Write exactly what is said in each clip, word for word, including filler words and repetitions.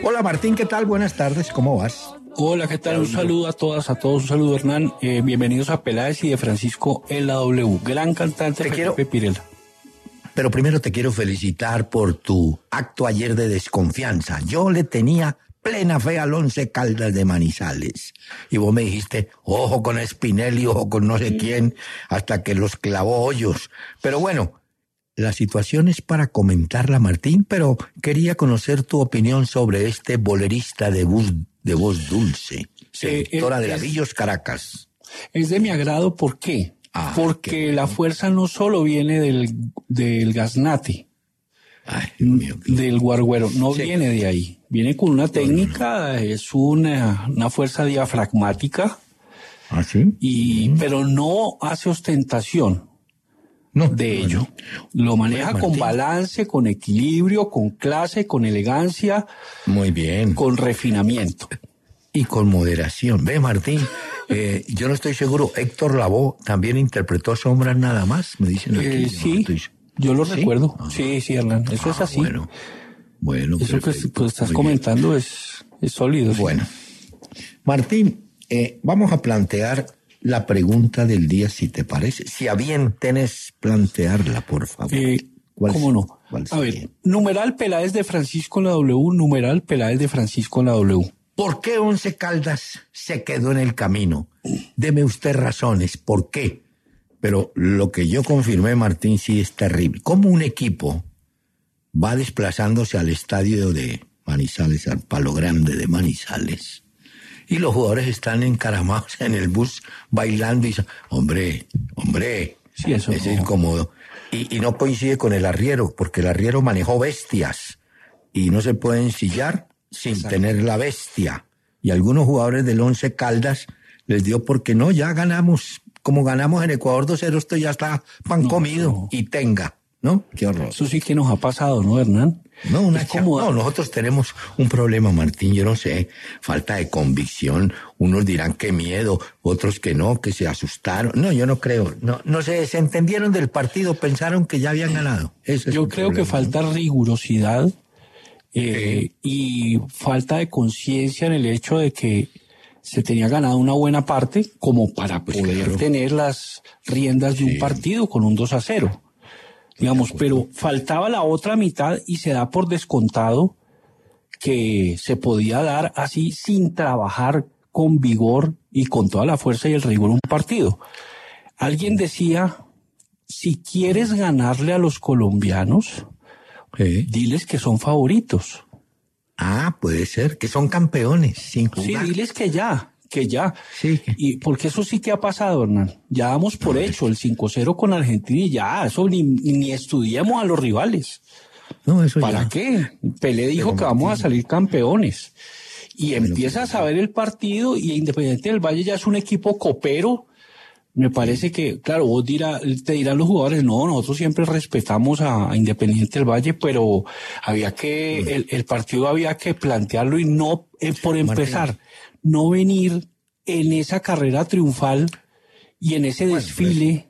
Hola Martín, ¿qué tal? Buenas tardes, ¿cómo vas? Hola, ¿qué tal? Un saludo a todas, a todos, un saludo Hernán. Eh, bienvenidos a Peláez y de Francisco en la W, gran cantante Te Felipe quiero- Pirela. Pero primero te quiero felicitar por tu acto ayer de desconfianza. Yo le tenía plena fe al Once Caldas de Manizales. Y vos me dijiste, ojo con Spinelli, ojo con no sé quién, hasta que los clavó hoyos. Pero bueno, la situación es para comentarla, Martín, pero quería conocer tu opinión sobre este bolerista de voz, de voz dulce, selectora eh, de es- Lavillos, Caracas. Es de mi agrado, ¿por qué? Ah, Porque qué bueno. la fuerza no solo viene del, del gaznate, Ay, Dios mío. qué- del guarguero, no Sí. viene de ahí. Viene con una técnica, es una, una fuerza diafragmática, ¿Ah, sí? y, pero no hace ostentación No. de no, ello. no. Lo maneja Bueno, con Martín. balance, con equilibrio, con clase, con elegancia, Muy bien. con refinamiento. Y con moderación. Ve, Martín, eh, yo no estoy seguro, Héctor Lavoe también interpretó Sombras nada más, me dicen aquí. Eh, yo no sí, estoy- yo lo ¿Sí? recuerdo. Ah. Sí, sí, Hernán, eso es Ah, así. Bueno, bueno. Eso que perfecto. pues, estás Muy comentando es, es sólido. bien. sí. Bueno, Martín, eh, vamos a plantear la pregunta del día, si te parece. Si a bien tenés plantearla, por favor. Eh, ¿Cuál ¿Cómo se- no? cuál A ver, sería? numeral Peláez de Francisco en la W, numeral Peláez de Francisco en la W. ¿Por qué Once Caldas se quedó en el camino? Deme usted razones, ¿por qué? Pero lo que yo confirmé, Martín, sí es terrible. ¿Cómo un equipo va desplazándose al estadio de Manizales, al Palo Grande de Manizales, y los jugadores están encaramados en el bus bailando y dicen, hombre, hombre, Sí, eso es no. incómodo. Y, y no coincide con el arriero, porque el arriero manejó bestias y no se puede ensillar sin Exacto. tener la bestia. Y algunos jugadores del Once Caldas les dio porque no, ya ganamos. Como ganamos en Ecuador dos cero, esto ya está pan No, comido no. y tenga, ¿no? Qué horror. Eso sí que nos ha pasado, ¿no, Hernán? No, una Es cha- como- no, nosotros tenemos un problema, Martín, yo no sé, falta de convicción. Unos dirán que miedo, otros que no, que se asustaron. No, yo no creo. No, no sé, se entendieron del partido, pensaron que ya habían ganado. Ese es Yo el creo que problema, falta rigurosidad eh, y falta de conciencia en el hecho de que se tenía ganado una buena parte como para Pues poder claro. tener las riendas de Sí. un partido con un dos a cero. Digamos, pero faltaba la otra mitad y se da por descontado que se podía dar así sin trabajar con vigor y con toda la fuerza y el rigor un partido. Alguien decía, si quieres ganarle a los colombianos, ¿no? Sí. diles que son favoritos. Ah, puede ser, que son campeones, sin Sí, jugar. diles que ya, que ya. Sí. Y porque eso sí que ha pasado, Hernán. Ya damos por hecho el cinco cero con Argentina y ya, eso ni, ni estudiemos a los rivales. No, eso ¿Para ya. qué? Pelé dijo Pero que vamos a Martín- salir campeones. Y Bueno, empiezas a ver el partido y Independiente del Valle ya es un equipo copero. Me parece que, claro, vos dirá, te dirán los jugadores, no, nosotros siempre respetamos a, a Independiente del Valle, pero había que, el, el partido había que plantearlo y no, eh, por empezar, no venir en esa carrera triunfal y en ese Bueno, desfile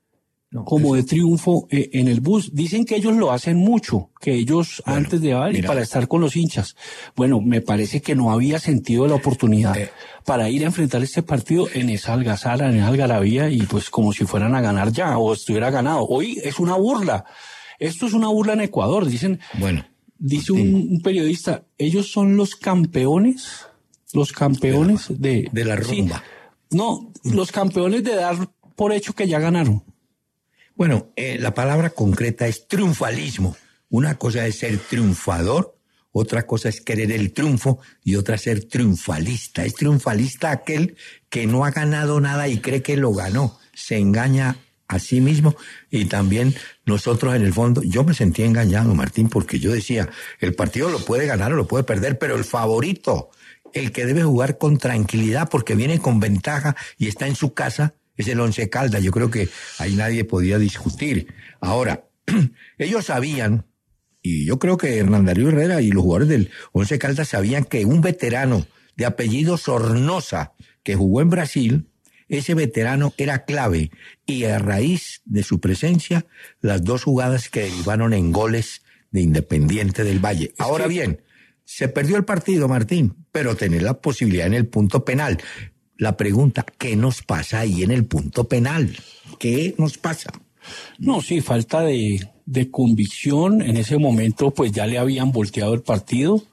No, como eso- de triunfo eh, en el bus. Dicen que ellos lo hacen mucho, que ellos Bueno, antes de dar y mira. para estar con los hinchas. Bueno, me parece que no había sentido la oportunidad Eh. para ir a enfrentar este partido en esa algazara, en esa algarabía y pues como si fueran a ganar ya o estuviera ganado. Hoy es una burla. Esto es una burla en Ecuador. Dicen, Bueno, dice un, un periodista, ellos son los campeones, los campeones de, de la sí, rumba. no, los campeones de dar por hecho que ya ganaron. Bueno, eh, la palabra concreta es triunfalismo. Una cosa es ser triunfador, otra cosa es querer el triunfo y otra ser triunfalista. Es triunfalista aquel que no ha ganado nada y cree que lo ganó. Se engaña a sí mismo y también nosotros en el fondo. Yo me sentí engañado, Martín, porque yo decía, el partido lo puede ganar o lo puede perder, pero el favorito, el que debe jugar con tranquilidad porque viene con ventaja y está en su casa, es el Once Caldas. Yo creo que ahí nadie podía discutir. Ahora, ellos sabían, y yo creo que Hernán Darío Herrera y los jugadores del Once Caldas sabían que un veterano de apellido Sornosa, que jugó en Brasil, ese veterano era clave. Y a raíz de su presencia, las dos jugadas que derivaron en goles de Independiente del Valle. Es Ahora que- bien, se perdió el partido, Martín, pero tenés la posibilidad en el punto penal. La pregunta, ¿qué nos pasa ahí en el punto penal? ¿Qué nos pasa? No, sí, falta de, de convicción. En ese momento, pues ya le habían volteado el partido.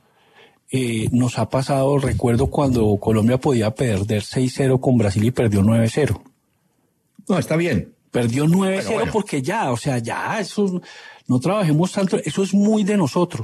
Eh, nos ha pasado, recuerdo cuando Colombia podía perder seis cero con Brasil y perdió nueve cero. No, está bien. Perdió nueve cero bueno. porque ya, o sea, ya, eso, no trabajemos tanto, eso es muy de nosotros.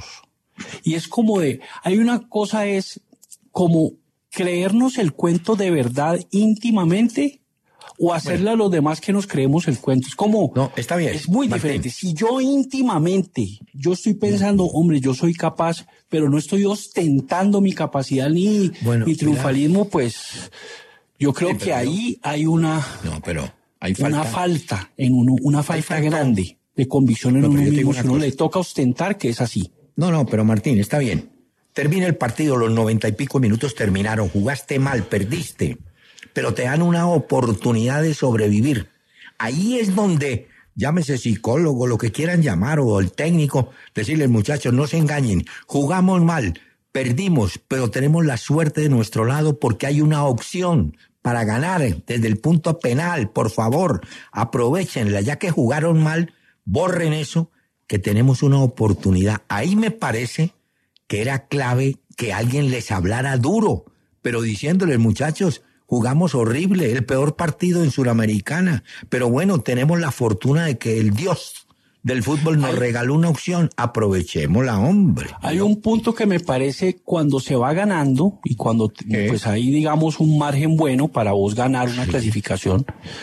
Y es como de, hay una cosa es como creernos el cuento de verdad íntimamente o hacerle bueno. a los demás que nos creemos el cuento. Es como, no, está bien. Es muy Martín. diferente. Si yo íntimamente, yo estoy pensando, hombre, yo soy capaz, pero no estoy ostentando mi capacidad ni bueno, mi triunfalismo, mira. pues yo creo sí, que ahí yo... hay una, no, pero hay falta. una falta en uno, una falta grande de convicción en no, uno mismo. Si uno le toca ostentar que es así. No, no, pero Martín, está bien. Termina el partido, los noventa y pico minutos terminaron, jugaste mal, perdiste, pero te dan una oportunidad de sobrevivir. Ahí es donde, llámese psicólogo, lo que quieran llamar, o el técnico, decirles, muchachos, no se engañen, jugamos mal, perdimos, pero tenemos la suerte de nuestro lado porque hay una opción para ganar desde el punto penal. Por favor, aprovechenla, ya que jugaron mal, borren eso, que tenemos una oportunidad. Ahí me parece que era clave que alguien les hablara duro, pero diciéndoles, muchachos, jugamos horrible, el peor partido en Suramericana, pero bueno, tenemos la fortuna de que el Dios del fútbol nos hay, regaló una opción, aprovechémosla, hombre. Hay un punto que me parece cuando se va ganando y cuando ¿Qué? pues hay digamos un margen bueno para vos ganar una sí. clasificación,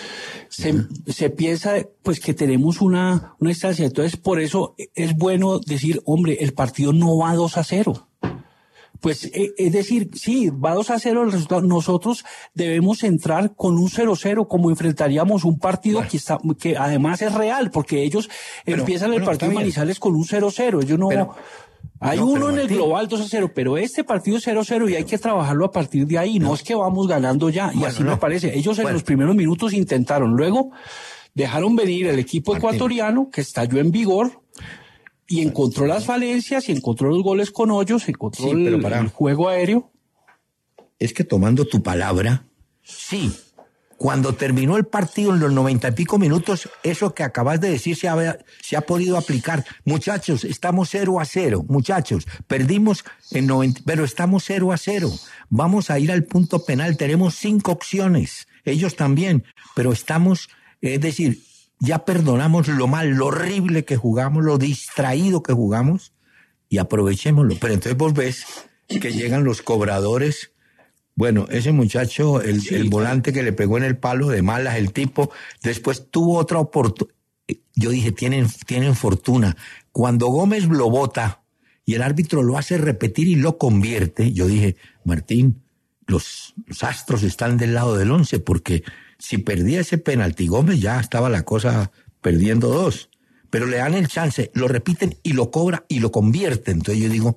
se, se piensa pues que tenemos una, una instancia. Entonces por eso es bueno decir, hombre, el partido no va dos a cero. Pues es decir, sí, va dos a cero el resultado. Nosotros debemos entrar con un cero cero como enfrentaríamos un partido bueno. que, está, que además es real, porque ellos pero, empiezan el bueno, partido Manizales con un cero cero. Ellos no... Pero, hay no, uno en Martín, el global dos a cero, pero este partido es cero cero y hay que trabajarlo a partir de ahí. No, no es que vamos ganando ya, y bueno, así no. me parece. Ellos en bueno. los primeros minutos intentaron, luego dejaron venir el equipo Martín. ecuatoriano que estalló en vigor y encontró las falencias y encontró los goles con hoyos, encontró sí, el, para, el juego aéreo. Es que tomando tu palabra, sí, cuando terminó el partido en los noventa y pico minutos, eso que acabas de decir se ha, se ha podido aplicar. Muchachos, estamos cero a cero. Muchachos, perdimos en noventa, pero estamos cero a cero. Vamos a ir al punto penal. Tenemos cinco opciones. Ellos también. Pero estamos, es decir, ya perdonamos lo mal, lo horrible que jugamos, lo distraído que jugamos y aprovechémoslo. Pero entonces vos ves que llegan los cobradores. Bueno, ese muchacho, el, sí, el volante que le pegó en el palo de malas, el tipo, después tuvo otra oportunidad. Yo dije, tienen, tienen fortuna. Cuando Gómez lo bota y el árbitro lo hace repetir y lo convierte, yo dije, Martín, los, los astros están del lado del once, porque si perdía ese penalti Gómez ya estaba la cosa perdiendo dos. Pero le dan el chance, lo repiten y lo cobra y lo convierte. Entonces yo digo,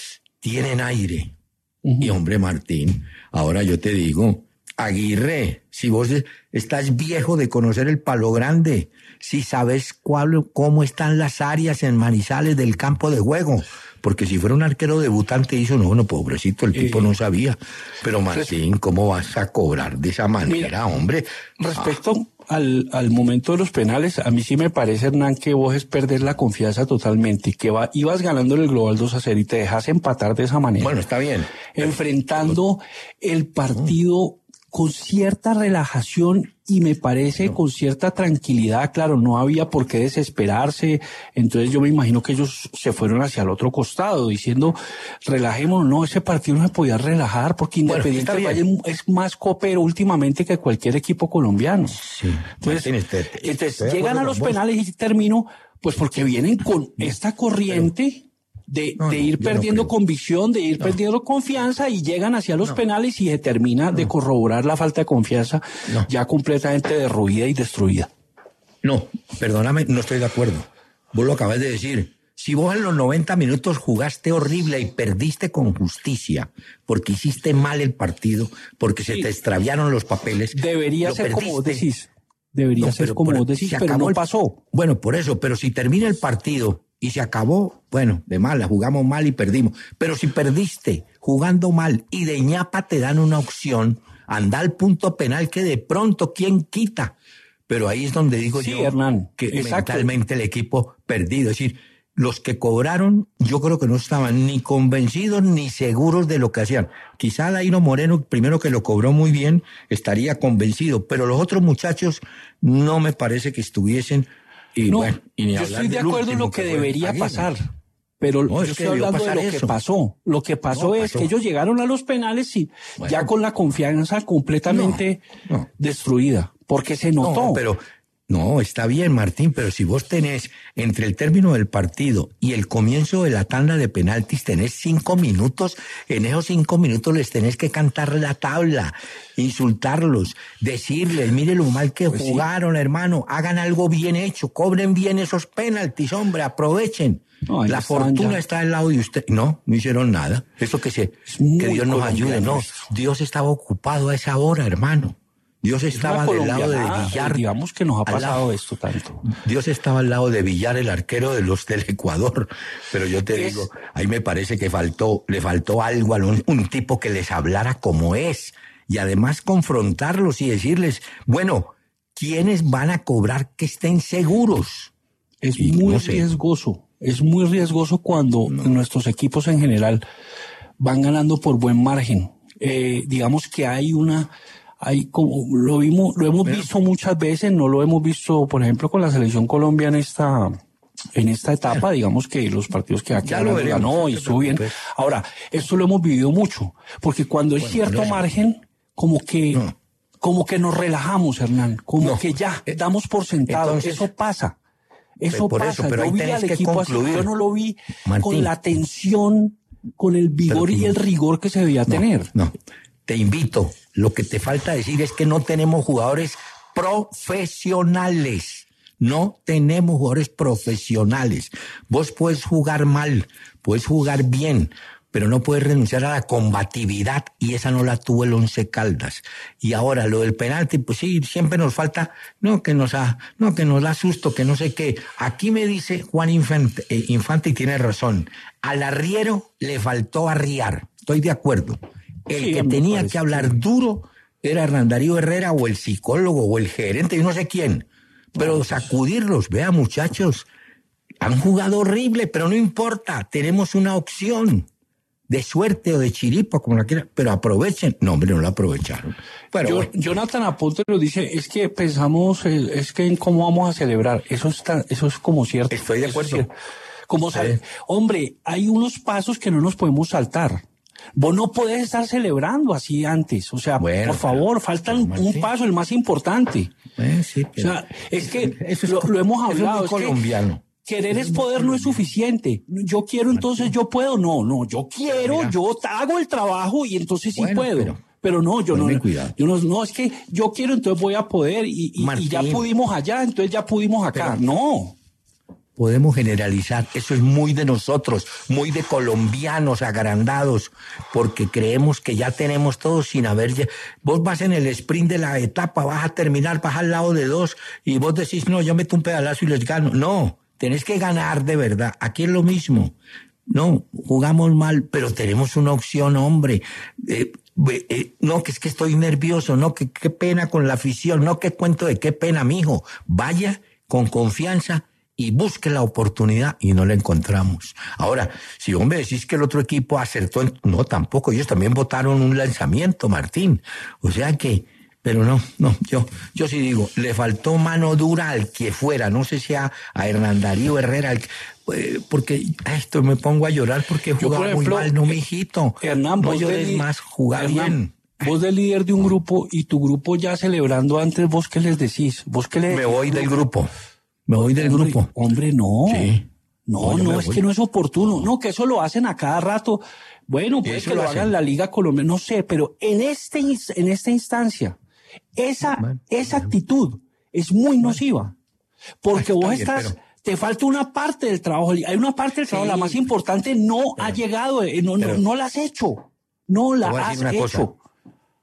tienen aire. Uh-huh. Y hombre, Martín, ahora yo te digo, Aguirre, si vos estás viejo de conocer el Palo Grande, si sabes cuál, cómo están las áreas en Manizales del campo de juego, porque si fuera un arquero debutante hizo, no, no, pobrecito, el tipo eh, no sabía. Pero Martín, ¿cómo vas a cobrar de esa manera, mira, hombre? Respecto ah. al, al momento de los penales, a mí sí me parece, Hernán, que vos es perder la confianza totalmente, que va, ibas ganando en el global dos a cero y te dejas empatar de esa manera. Bueno, está bien. Enfrentando el partido con cierta relajación y me parece no. con cierta tranquilidad. Claro, no había por qué desesperarse, entonces yo me imagino que ellos se fueron hacia el otro costado diciendo, relajémonos. No, ese partido no se podía relajar porque Independiente bueno, del Valle es más copero últimamente que cualquier equipo colombiano. Sí. Entonces, Martín, te, te, entonces llegan a los penales y termino, pues porque vienen con esta corriente de, no, de ir no, perdiendo no convicción, de ir no. perdiendo confianza y llegan hacia los no. penales y se termina no. de corroborar la falta de confianza no. ya completamente derruida y destruida. No, perdóname, no estoy de acuerdo. Vos lo acabas de decir. Si vos en los noventa minutos jugaste horrible y perdiste con justicia, porque hiciste mal el partido, porque sí. se te extraviaron los papeles. Debería ser perdiste. como vos decís. Debería no, ser como vos decís, pero no pasó. Bueno, por eso, pero si termina el partido y se acabó, bueno, de mala, jugamos mal y perdimos. Pero si perdiste jugando mal y de ñapa te dan una opción, anda al punto penal que de pronto, ¿quién quita? Pero ahí es donde digo sí, yo Hernán, que exacto. mentalmente el equipo perdido. Es decir, los que cobraron, yo creo que no estaban ni convencidos ni seguros de lo que hacían. Quizá Dairo Moreno, primero que lo cobró muy bien, estaría convencido, pero los otros muchachos no me parece que estuviesen. Y no, bueno, y ni yo estoy de acuerdo en lo que, que debería pasar, pero no, yo estoy hablando de lo eso. que pasó. Lo que pasó no, es pasó. que ellos llegaron a los penales y bueno, ya con la confianza completamente no, no. destruida, porque se notó. No, pero no, está bien, Martín, pero si vos tenés entre el término del partido y el comienzo de la tanda de penaltis, tenés cinco minutos, en esos cinco minutos les tenés que cantar la tabla, insultarlos, decirles, mire lo mal que pues jugaron, sí. hermano, hagan algo bien hecho, cobren bien esos penaltis, hombre, aprovechen. No, la fortuna ya. está al lado de usted. No, no hicieron nada. Eso que se, que Dios nos ayude. No, Dios estaba ocupado a esa hora, hermano. Dios estaba del lado de Villar. Digamos que nos ha pasado lado, esto tanto. Dios estaba al lado de Villar, el arquero de los del Ecuador. Pero yo te es, digo, ahí me parece que faltó, le faltó algo a un, un tipo que les hablara como es. Y además confrontarlos y decirles, bueno, ¿quiénes van a cobrar que estén seguros? Es y muy no sé. riesgoso. Es muy riesgoso cuando no. nuestros equipos en general van ganando por buen margen. Eh, digamos que hay una... Hay como lo vimos, lo hemos Pero, visto muchas veces, no lo hemos visto, por ejemplo, con la selección Colombia en esta, en esta etapa, digamos que los partidos que aquí ganó y estuvo bien. Ahora, esto lo hemos vivido mucho, porque cuando hay bueno, cierto margen, como que, no. como que nos relajamos, Hernán, como no. que ya damos por sentado, Entonces, eso pasa, eso por pasa. Eso, pero yo vi al equipo así, yo no lo vi Martín. con la tensión, con el vigor pero, y el rigor que se debía no, tener. No, te invito. Lo que te falta decir es que no tenemos jugadores profesionales. No tenemos jugadores profesionales. Vos puedes jugar mal, puedes jugar bien, pero no puedes renunciar a la combatividad y esa no la tuvo el Once Caldas. Y ahora lo del penalti, pues sí, siempre nos falta, no que nos ha, no que nos da susto, que no sé qué. Aquí me dice Juan Infante, eh, Infante y tiene razón. Al arriero le faltó arriar. Estoy de acuerdo. El sí, que tenía parece, que hablar sí. duro era Hernán Darío Herrera o el psicólogo o el gerente, yo no sé quién. Pero no, sacudirlos, vea muchachos, han jugado horrible, pero no importa, tenemos una opción de suerte o de chiripa, como la quieran, pero aprovechen. No, hombre, no la aprovecharon. Pero Yo, bueno. Jonathan Aponte lo dice, es que pensamos, es que en cómo vamos a celebrar, eso está, eso es como cierto. Estoy de acuerdo. Como sabe, hombre, hay unos pasos que no nos podemos saltar. Vos no podés estar celebrando así antes. O sea, bueno, por favor, pero, falta un, un paso, el más importante. Eh, sí, pero, o sea, es que eso es, lo, lo hemos hablado. Es, es colombiano. Que querer es poder no es suficiente. Yo quiero, entonces yo puedo. No, no, yo quiero, mira, yo hago el trabajo y entonces sí bueno, puedo. Pero, pero no, yo no, yo no, no, es que yo quiero, entonces voy a poder y, y, y ya pudimos allá, entonces ya pudimos acá. Pero, no. Podemos generalizar, eso es muy de nosotros, muy de colombianos agrandados, porque creemos que ya tenemos todo sin haber... Vos vas en el sprint de la etapa, vas a terminar, vas al lado de dos, y vos decís, no, yo meto un pedalazo y les gano. No, tenés que ganar de verdad, aquí es lo mismo. No, jugamos mal, pero tenemos una opción, hombre. Eh, eh, no, que es que estoy nervioso, no, que qué pena con la afición, no, que cuento de qué pena, mijo. Vaya con confianza y busque la oportunidad y no la encontramos. Ahora, si vos me decís que el otro equipo acertó, en... no, tampoco, ellos también votaron un lanzamiento, Martín. O sea que, pero no, no, yo, yo sí digo, le faltó mano dura al que fuera, no sé si a, a Hernán Darío Herrera, al, eh, porque esto me pongo a llorar porque jugaba muy mal, no, mijito. Hernán, no vos llores de, más, jugar Hernán, bien. Vos de líder de un grupo y tu grupo ya celebrando antes, ¿vos qué les decís? ¿Vos qué les Me voy del grupo. Me voy del hombre, grupo. Hombre, no. Sí. No, no, no es voy. que no es oportuno. No, que eso lo hacen a cada rato. Bueno, pues que lo, lo hagan en la Liga Colombiana, no sé, pero en este en esta instancia, esa, man, esa man. actitud es muy nociva. Porque Ay, vos bien, estás, pero... te falta una parte del trabajo. Hay una parte del trabajo, sí, la más importante, no pero, ha llegado, no, no, no la has hecho. No la has hecho. Cosa.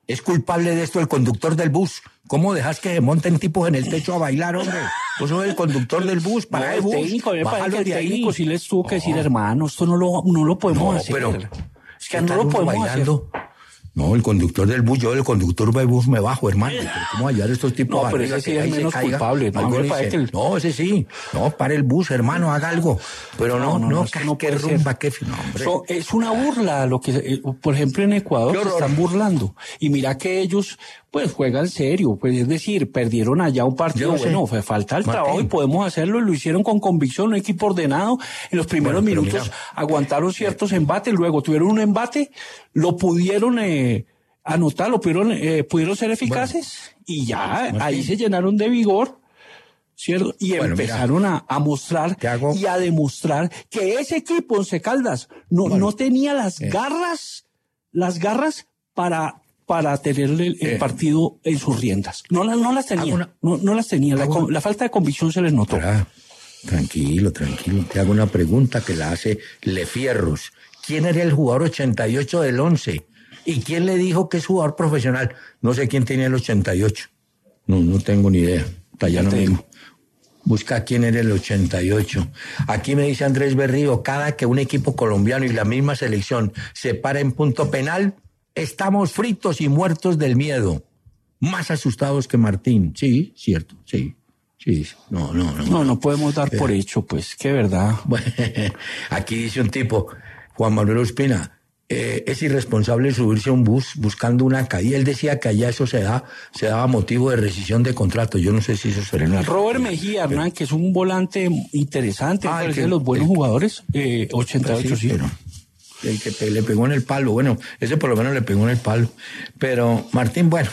Es culpable de esto el conductor del bus. ¿Cómo dejas que monten tipos en el techo a bailar, hombre? Vos sos el conductor del bus, para no, el el bus. técnico, me parece que el de ahí. técnico sí les tuvo que decir, no. hermano, esto no lo, no lo podemos no, hacer. Pero, es que no lo podemos bailando? hacer. No, el conductor del bus, yo del conductor del bus me bajo, hermano. Pero ¿cómo ayudar a estos tipos no, a pero ese sí es menos culpable. No, no, dice, el... no, ese sí. No, para el bus, hermano, haga algo. Pero no, no, no, no, no qué rumba, qué... No, hombre. So, es una burla lo que, eh, por ejemplo, en Ecuador se están burlando. Y mira que ellos, pues, juegan serio. Pues, es decir, perdieron allá un partido. Bueno, fue falta el Martín. Trabajo y podemos hacerlo. Y lo hicieron con convicción, un equipo ordenado. En los primeros bueno, minutos mira, aguantaron ciertos eh, embates. Luego tuvieron un embate, lo pudieron... Eh, anotar, lo pudieron, eh, pudieron ser eficaces bueno, y ya Martín. Ahí se llenaron de vigor, ¿cierto? Y bueno, empezaron a, a mostrar hago... y a demostrar que ese equipo, Once Caldas, no, bueno, no tenía las eh. garras, las garras para, para tener el, el eh. partido en sus riendas. No, las, no las tenía, una... no, no las tenía. La, la falta de convicción se les notó. Pero, tranquilo, tranquilo. Te hago una pregunta que la hace Lefierros. ¿Quién era el jugador ochenta y ocho del once? ¿Y quién le dijo que es jugador profesional? No sé quién tenía el ochenta y ocho. No, no tengo ni idea. Allá no mismo. Busca quién era el ochenta y ocho. Aquí me dice Andrés Berrío, cada que un equipo colombiano y la misma selección se para en punto penal, estamos fritos y muertos del miedo. Más asustados que Martín. Sí, cierto, sí. Sí, no, no, no. No, no podemos dar por hecho, pues, qué verdad. Bueno, aquí dice un tipo, Juan Manuel Ospina, Eh, es irresponsable subirse a un bus buscando una caída. Él decía que allá eso se da, se daba motivo de rescisión de contrato. Yo no sé si eso será en la... Robert Mejía, Hernán, que es un volante interesante, ah, parece de los buenos el, jugadores, eh, ochenta y ocho, sí. Pero, el que pe, le pegó en el palo, bueno, ese por lo menos le pegó en el palo. Pero, Martín, bueno,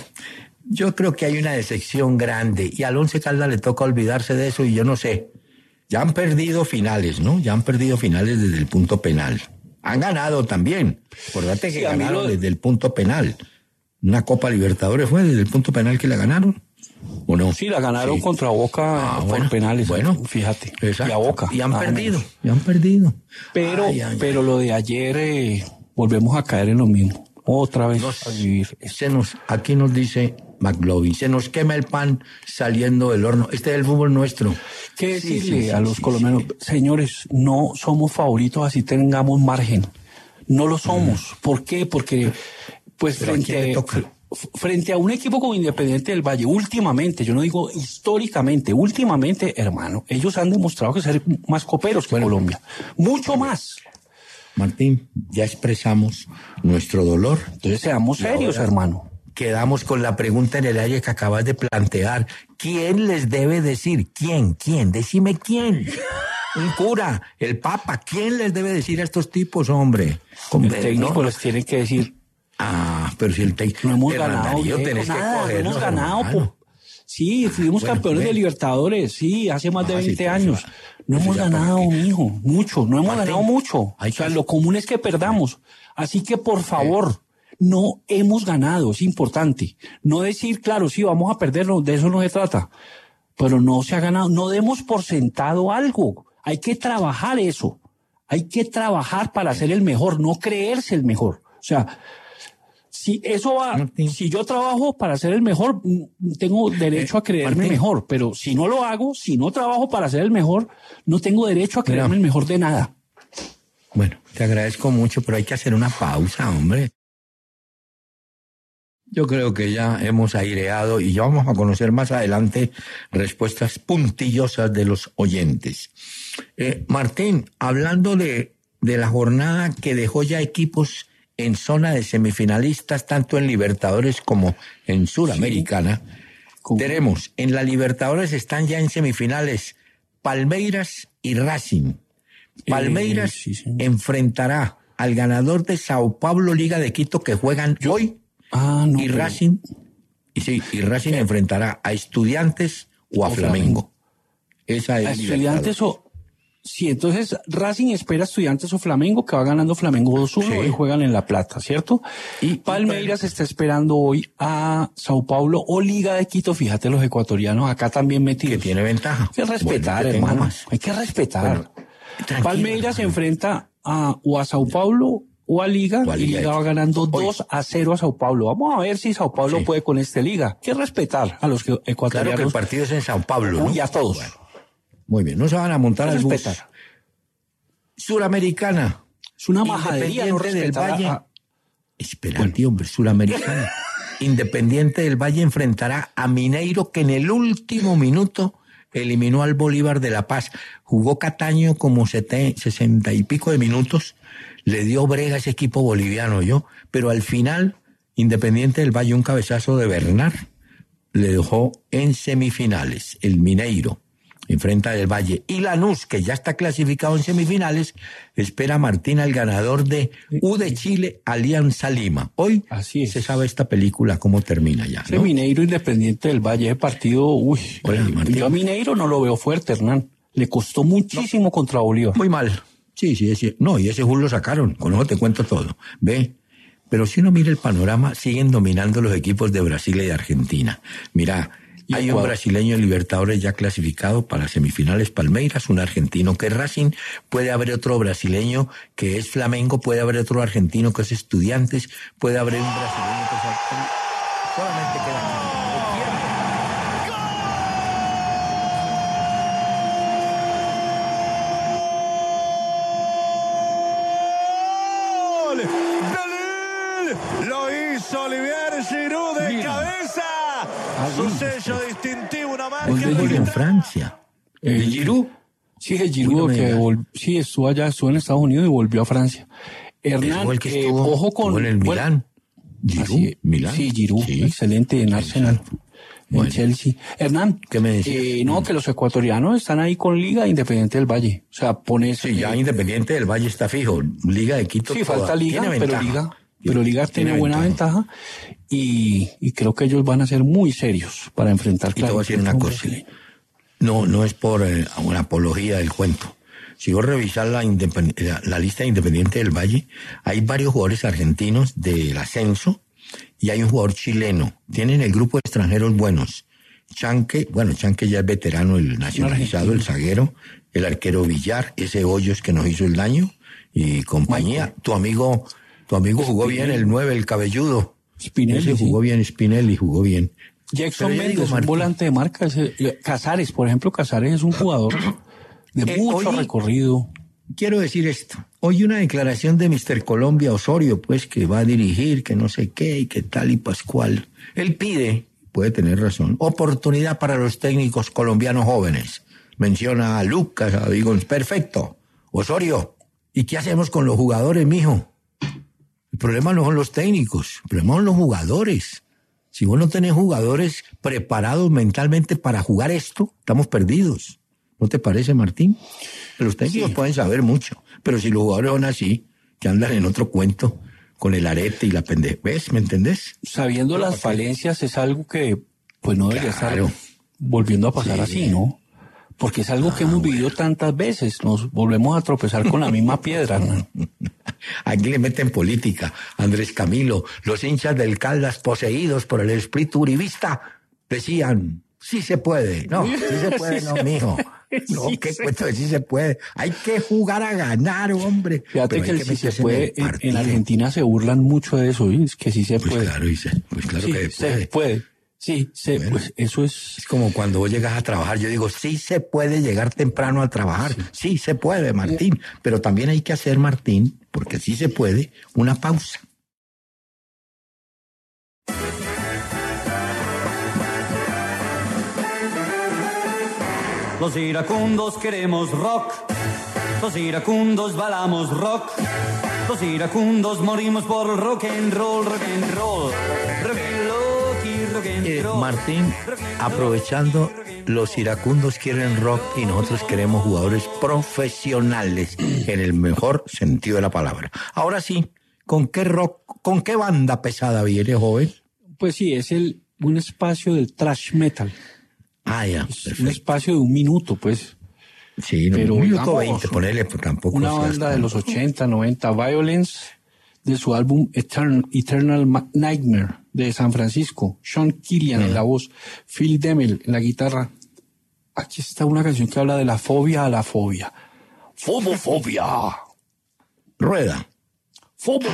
yo creo que hay una decepción grande y al Once Caldas le toca olvidarse de eso y yo no sé. Ya han perdido finales, ¿no? Ya han perdido finales desde el punto penal. Han ganado también. Acordate que sí, ganaron lo... desde el punto penal. Una Copa Libertadores fue desde el punto penal que la ganaron. ¿O no? Sí, la ganaron sí. contra Boca ah, por bueno, penales. Bueno, fíjate. Exacto. Y a Boca. Y han perdido. Menos. Y han perdido. Pero, ay, ay, pero ay. lo de ayer eh, volvemos a caer en lo mismo. Otra vez nos, a vivir. Se nos, aquí nos dice McLovin, se nos quema el pan saliendo del horno. Este es el fútbol nuestro. ¿Qué decirle sí, sí, sí, a los sí, colombianos? Sí. Señores, no somos favoritos así tengamos margen. No lo somos. Mm. ¿Por qué? Porque, pues, frente a, frente a un equipo como Independiente del Valle, últimamente, yo no digo históricamente, últimamente, hermano, ellos han demostrado que ser más coperos que bueno, Colombia. Mucho más. Martín, ya expresamos nuestro dolor. Entonces seamos serios, hermano. Quedamos con la pregunta en el aire que acabas de plantear. ¿Quién les debe decir? ¿Quién? ¿Quién? Decime quién. Un cura, el papa. ¿Quién les debe decir a estos tipos, hombre? El técnico ¿no? les tiene que decir. Ah, pero si el técnico... No hemos ganado, viejo, tenés nada, que cogernos, no hemos ganado. Po. Sí, fuimos bueno, campeones bueno. de Libertadores, sí, hace más ah, de veinte sí, años. Eso, no eso hemos ganado, mijo, mucho, no hemos Martín, ganado mucho. O sea, lo común es que perdamos. Así que, por favor... Eh. No hemos ganado, es importante. No decir, claro, sí, vamos a perderlo, de eso no se trata. Pero no se ha ganado, no demos por sentado algo. Hay que trabajar eso. Hay que trabajar para ser el mejor, no creerse el mejor. O sea, si eso va, Martín. si yo trabajo para ser el mejor, tengo derecho a creerme Martín. mejor. Pero si no lo hago, si no trabajo para ser el mejor, no tengo derecho a creerme Mira. el mejor de nada. Bueno, te agradezco mucho, pero hay que hacer una pausa, hombre. Yo creo que ya hemos aireado y ya vamos a conocer más adelante respuestas puntillosas de los oyentes. Eh, Martín, hablando de, de la jornada que dejó ya equipos en zona de semifinalistas, tanto en Libertadores como en Suramericana, sí. tenemos en la Libertadores están ya en semifinales Palmeiras y Racing. Palmeiras eh, sí, sí. enfrentará al ganador de Sao Paulo Liga de Quito que juegan Yo... hoy. Ah, no, y pero... Racing, y sí, y Racing ¿Qué? enfrentará a Estudiantes o a o Flamengo. Flamengo. Esa es a Estudiantes o sí, entonces Racing espera a Estudiantes o Flamengo, que va ganando Flamengo dos uno sí. y juegan en La Plata, ¿cierto? Y Palmeiras y... está esperando hoy a Sao Paulo o Liga de Quito, fíjate los ecuatorianos acá también metidos. Que tiene ventaja. Hay que respetar, bueno, hermano. Hay que respetar. Bueno, Palmeiras se enfrenta a o a Sao Paulo o a Liga, O a y Liga. Liga va ganando Oye. dos a cero a Sao Paulo. Vamos a ver si Sao Paulo Sí. puede con este Liga. Hay que respetar a los que- Claro que el ecuatorianos partido es en Sao Paulo, ¿no? y a todos. Bueno, muy bien, no se van a montar Hay que al bus. respetar. Suramericana. Es una majadería no Independiente del respetar Valle. a- Esperante, hombre, Suramericana. Independiente del Valle enfrentará a Mineiro, que en el último minuto eliminó al Bolívar de La Paz. Jugó Cataño como sete- sesenta y pico de minutos. Le dio brega a ese equipo boliviano, yo. Pero al final, Independiente del Valle, un cabezazo de Bernard, le dejó en semifinales. El Mineiro enfrenta del Valle. Y Lanús, que ya está clasificado en semifinales, espera a Martín, al ganador de U de Chile, Alianza Lima. Hoy Así es. se sabe esta película cómo termina ya, Ese ¿no? Mineiro Independiente del Valle, ese partido, uy, Hola, eh, Martín. yo a Mineiro no lo veo fuerte, Hernán. Le costó muchísimo contra Bolívar. Muy mal. Sí, sí, sí. No, y ese Jul lo sacaron. Con eso te cuento todo. Ve. Pero si uno mira el panorama, siguen dominando los equipos de Brasil y de Argentina. Mira, Y hay un Ecuador. brasileño en Libertadores ya clasificado para semifinales, Palmeiras, un argentino que es Racing, puede haber otro brasileño que es Flamengo, puede haber otro argentino que es Estudiantes, puede haber un brasileño que es... Solamente queda... Lo hizo Olivier Giroud de cabeza. Su sello distintivo, una marca. Gol de Giroud en Francia. El ¿De Giroud? Sí, el Uy, Giroud no me que digas. vol- sí, estuvo allá, estuvo en Estados Unidos y volvió a Francia. Hernán, El que eh, estuvo, ojo con estuvo en el bueno, Milán. Giroud, así- Milán. Sí, Giroud, Sí. excelente en Arsenal. En Bueno. Chelsea. Hernán, ¿Qué me decías? eh, no, que los ecuatorianos están ahí con Liga Independiente del Valle. O sea, pones... Sí, ya eh, Independiente del Valle está fijo. Liga de Quito. sí, toda- falta Liga, tiene pero ventaja. Liga, pero Liga tiene, buena ventaja. ventaja, y, y creo que ellos van a ser muy serios para enfrentar Y te voy a decir claramente una a un cosa. brasileño. No, no es por eh, una apología del cuento. Si vos revisás la, independ- la, la lista de Independiente del Valle, hay varios jugadores argentinos del ascenso y hay un jugador chileno. Tienen el grupo de extranjeros buenos. Chanque, bueno, Chanque ya es veterano, el nacionalizado, el zaguero, el arquero Villar, ese Hoyos que nos hizo el daño y compañía. Tu amigo, tu amigo jugó bien, el nueve, el cabelludo. Spinelli, Ese jugó sí. bien, Spinelli jugó bien. Jackson Pero yo Méndez, digo, un Martín, volante de marca. ese- eh, Casares, por ejemplo, Casares es un jugador de Eh, mucho oye, recorrido. Quiero decir esto. Hoy una declaración de mister Colombia Osorio, pues, que va a dirigir, que no sé qué, y que tal y pascual. Él pide, puede tener razón, oportunidad para los técnicos colombianos jóvenes. Menciona a Lucas, a Vigons. Perfecto. Osorio, ¿y qué hacemos con los jugadores, mijo? El problema no son los técnicos, el problema son los jugadores. Si vos no tenés jugadores preparados mentalmente para jugar esto, estamos perdidos. ¿No te parece, Martín? Los técnicos Sí. pueden saber mucho, pero si los jugadores son así, que andan en otro cuento, con el arete y la pendeja, ¿ves? ¿Me entendés? Sabiendo las falencias es algo que pues no debería Claro. estar volviendo a pasar Sí. así, ¿no? Porque es algo que hemos vivido tantas veces. Nos volvemos a tropezar con la misma piedra, ¿no? Aquí le meten política. Andrés Camilo, los hinchas del Caldas poseídos por el espíritu uribista decían, sí se puede. No, sí se puede, Sí no, se mijo. puede, No, sí qué se cuento de sí se puede. Hay que jugar a ganar, hombre. Fíjate Pero que hay el sí se meterse puede, el en, en partido. Argentina se burlan mucho de eso, ¿sí? Es que sí se Pues puede. claro, dice, pues claro sí, que se puede. puede. Sí, se, Bueno. pues eso es... Es como cuando vos llegas a trabajar, yo digo, sí se puede llegar temprano a trabajar, sí, se puede, Martín, pero también hay que hacer, Martín, porque sí se puede, una pausa. Los iracundos queremos rock, los iracundos balamos rock, los iracundos morimos por rock and roll, rock and roll, rock and roll, y rock and Eh, roll. Martín, aprovechando, los iracundos quieren rock y nosotros queremos jugadores profesionales, en el mejor sentido de la palabra. Ahora sí, ¿con qué rock, con qué banda pesada viene, joven? Pues sí, es el un espacio del thrash metal. Ah, ya, Es un perfecto. espacio de un minuto, pues. Sí, no, pero un minuto digamos, veinte, ponele, pues tampoco Una seas banda de tan- los ochenta, noventa, Violence, de su álbum Eternal, Eternal Ma- Nightmare, de San Francisco. Sean Killian en la voz, Phil Demmel en la guitarra. Aquí está una canción que habla de la fobia a la fobia. Fobofobia. Rueda. Fútbol.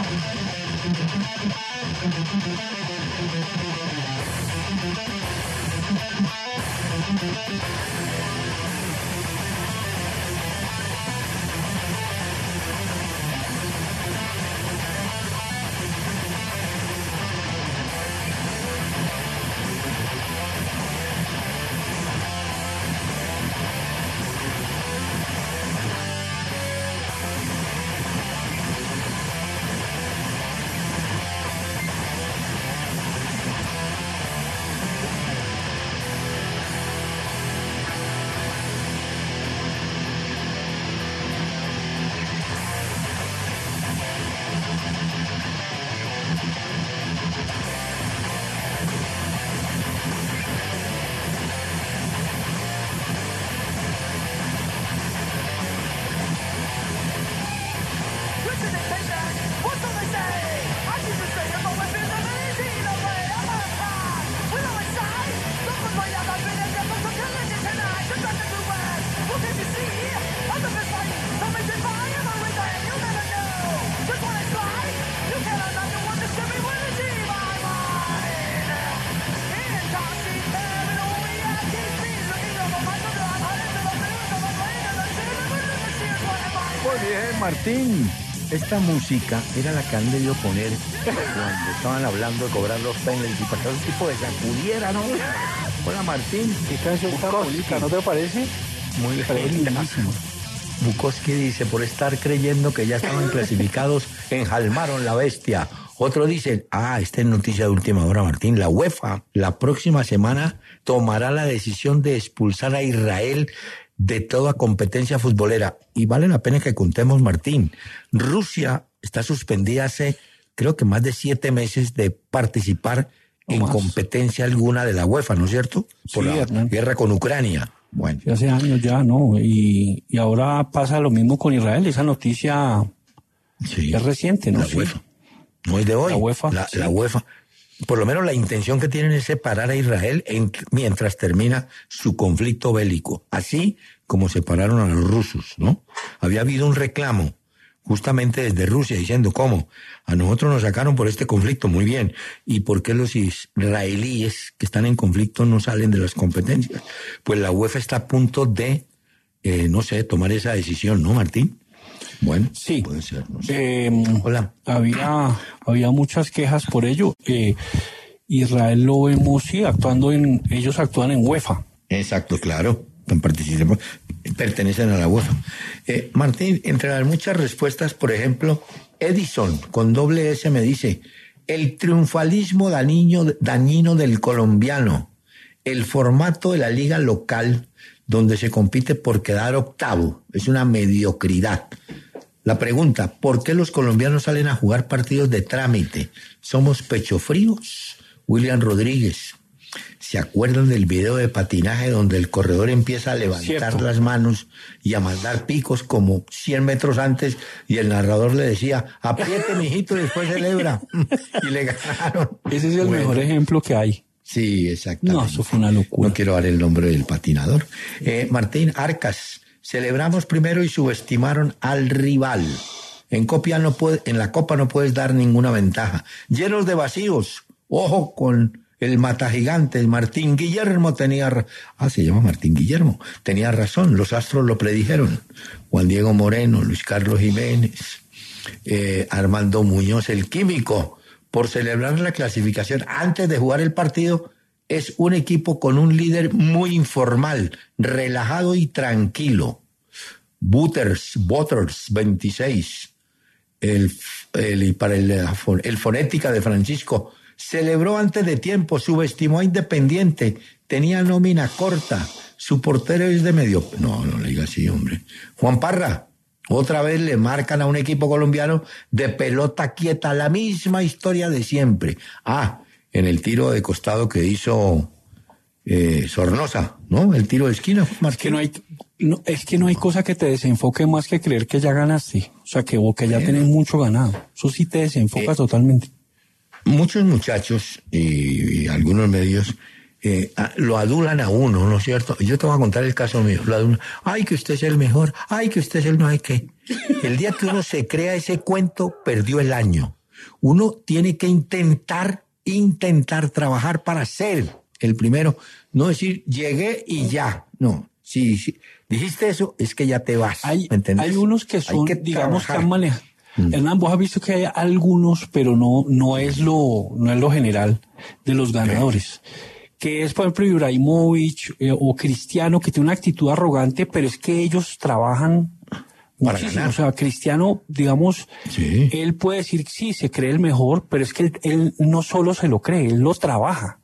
Martín, esta música era la que han debido poner cuando estaban hablando de cobrar los penaltis y para que un tipo de sacudiera, ¿no? Hola Martín. ¿Qué canción tan bonita, no te parece? Muy lindísimo. Bukowski dice, por estar creyendo que ya estaban clasificados, enjalmaron la bestia. Otro dice, ah, esta es noticia de última hora, Martín, la UEFA la próxima semana tomará la decisión de expulsar a Israel de toda competencia futbolera. Y vale la pena que contemos, Martín. Rusia está suspendida hace, creo que más de siete meses de participar no en más. competencia alguna de la UEFA, ¿no es cierto? Por sí, la Hernán. guerra con Ucrania. Bueno. Sí, hace años ya, ¿no? Y, y ahora pasa lo mismo con Israel. Esa noticia sí. es reciente, ¿no? La UEFA. Sí. No es de hoy. La UEFA. La, sí. la UEFA. Por lo menos la intención que tienen es separar a Israel en, mientras termina su conflicto bélico. Así como separaron a los rusos, ¿no? Había habido un reclamo justamente desde Rusia diciendo, ¿cómo? A nosotros nos sacaron por este conflicto, muy bien. ¿Y por qué los israelíes que están en conflicto no salen de las competencias? Pues la UEFA está a punto de, eh, no sé, tomar esa decisión, ¿no, Martín? Bueno, sí. Puede ser, no sé. Eh, Hola. Había, había muchas quejas por ello. Eh, Israel lo vemos, sí, actuando en, ellos actúan en UEFA. Exacto, claro. Participan, pertenecen a la UEFA. Eh, Martín, entre las muchas respuestas, por ejemplo, Edison, con doble S, me dice, el triunfalismo dañino, dañino del colombiano, el formato de la liga local, donde se compite por quedar octavo, es una mediocridad. La pregunta, ¿por qué los colombianos salen a jugar partidos de trámite? ¿Somos pechofríos? William Rodríguez. ¿Se acuerdan del video de patinaje donde el corredor empieza a levantar Cierto. las manos y a mandar picos como cien metros antes y el narrador le decía, apriete mijito y después celebra? Y le ganaron. Ese es el bueno. mejor ejemplo que hay. Sí, exactamente. No, eso fue una locura. No quiero dar el nombre del patinador. Eh, Martín Arcas, celebramos primero y subestimaron al rival. En, Copia no puede, en la Copa no puedes dar ninguna ventaja. Llenos de vacíos. Ojo con el matagigantes. Martín Guillermo tenía... Ah, se llama Martín Guillermo. Tenía razón, los astros lo predijeron. Juan Diego Moreno, Luis Carlos Jiménez, eh, Armando Muñoz, el químico, por celebrar la clasificación antes de jugar el partido, es un equipo con un líder muy informal, relajado y tranquilo. Butters, Butters, veintiséis, el, el, para el, el fonética de Francisco, celebró antes de tiempo, subestimó a Independiente, tenía nómina corta, su portero es de medio... No, no le diga así, hombre. Juan Parra, otra vez le marcan a un equipo colombiano de pelota quieta, la misma historia de siempre. Ah, en el tiro de costado que hizo eh, Sornosa, ¿no? El tiro de esquina. Es que no hay, no, es que no hay cosa que te desenfoque más que creer que ya ganaste. O sea, que, que ya tenés mucho ganado. Eso sí te desenfoca eh, totalmente. Muchos muchachos y, y algunos medios eh, lo adulan a uno, ¿no es cierto? Yo te voy a contar el caso mío. Lo adulan, ay, que usted es el mejor, ay, que usted es el no hay que. El día que uno se crea ese cuento, perdió el año. Uno tiene que intentar, intentar trabajar para ser el primero. No decir, llegué y ya. No, si, si dijiste eso, es que ya te vas. Hay, ¿me entendés? Hay unos que son, que digamos, trabajar. que han manejado. Mm. Hernán, vos has visto que hay algunos, pero no, no es lo, no es lo general de los ganadores. Sí. Que es, por ejemplo, Ibrahimovic eh, o Cristiano, que tiene una actitud arrogante, pero es que ellos trabajan para muchísimo. ganar. O sea, Cristiano, digamos, sí. él puede decir, sí, se cree el mejor, pero es que él, él no solo se lo cree, él lo trabaja.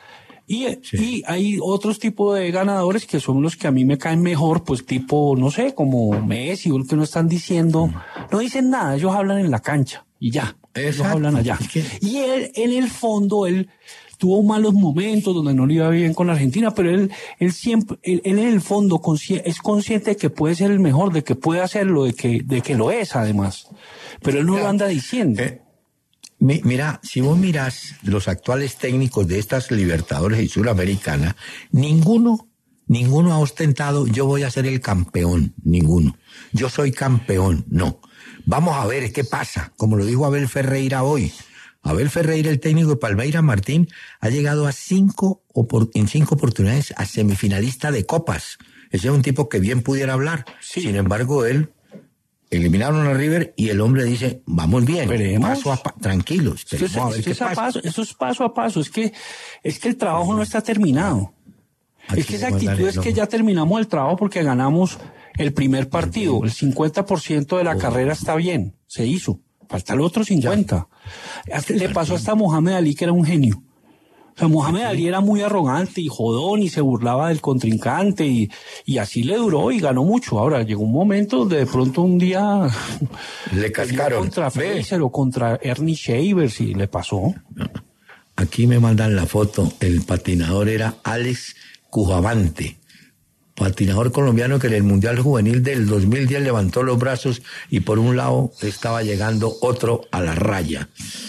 Y, sí. y hay otros tipos de ganadores que son los que a mí me caen mejor, pues tipo, no sé, como Messi, o el que no están diciendo, mm. no dicen nada, ellos hablan en la cancha y ya, Exacto. ellos hablan allá. Es que... Y él, en el fondo, él tuvo malos momentos donde no le iba bien con la Argentina, pero él, él siempre, él, él en el fondo consci- es consciente de que puede ser el mejor, de que puede hacerlo, de que, de que lo es además. Pero él no claro. lo anda diciendo. Eh, mi, mira, si vos mirás los actuales técnicos de estas Libertadores y Suramericana, ninguno, ninguno ha ostentado, yo voy a ser el campeón, ninguno. Yo soy campeón, no. Vamos a ver qué pasa, como lo dijo Abel Ferreira hoy. Abel Ferreira, el técnico de Palmeiras, Martín, ha llegado a cinco, en cinco oportunidades a semifinalista de copas. Ese es un tipo que bien pudiera hablar. Sí. Sin embargo, él eliminaron a River y el hombre dice, vamos bien, Veremos. paso a paso, tranquilos. Eso es, a ver qué pasa. Paso, eso es paso a paso. Es que, es que el trabajo no está terminado. Aquí es que esa actitud es que ya terminamos el trabajo porque ganamos el primer partido. El cincuenta por ciento de la oh. carrera está bien, se hizo. Falta el otro cincuenta. Ya. Le pasó hasta a Mohamed Ali, que era un genio. O sea, Mohamed Ali era muy arrogante y jodón y se burlaba del contrincante y, y así le duró y ganó mucho. Ahora, llegó un momento donde de pronto un día... Le cascaron. Contra Fraser o contra Ernie Shavers y le pasó. Aquí me mandan la foto. El patinador era Alex Cujavante. Patinador colombiano que en el Mundial Juvenil del dos mil diez levantó los brazos y por un lado estaba llegando otro a la raya.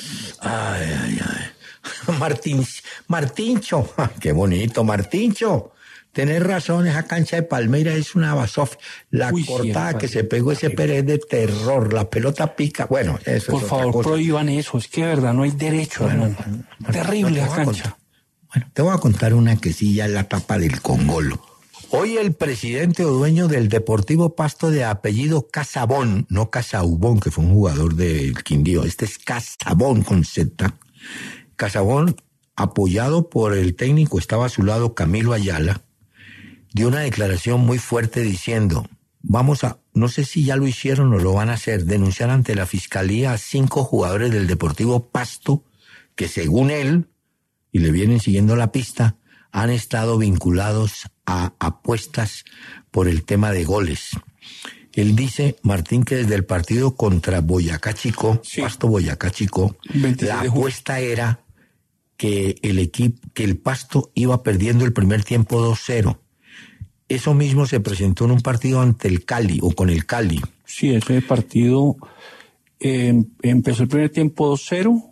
Ay, ay, ay. Martín, Martincho, qué bonito, Martincho. Tenés razón, esa cancha de Palmeiras es una basof. La Uy, cortada sí, que se pegó ese Pérez de terror, la pelota pica. Bueno, eso Por es favor, otra cosa. prohíban eso, es que de verdad no hay derecho, bueno, hermano. Bueno, terrible la cancha. Bueno, te voy a contar una que sí ya es la tapa del Congolo. Hoy el presidente o dueño del Deportivo Pasto de apellido Casabón, no Casaubón, que fue un jugador del Quindío, este es Casabón con Z. Casabón, apoyado por el técnico, estaba a su lado Camilo Ayala, dio una declaración muy fuerte diciendo, vamos a, no sé si ya lo hicieron o lo van a hacer, denunciar ante la Fiscalía a cinco jugadores del Deportivo Pasto que según él, y le vienen siguiendo la pista, han estado vinculados a apuestas por el tema de goles. Él dice, Martín, que desde el partido contra Boyacá Chicó, sí. Pasto Boyacá Chicó, la apuesta era que el equipo, que el Pasto iba perdiendo el primer tiempo dos cero. Eso mismo se presentó en un partido ante el Cali, o con el Cali. Sí, ese partido eh, empezó el primer tiempo dos cero.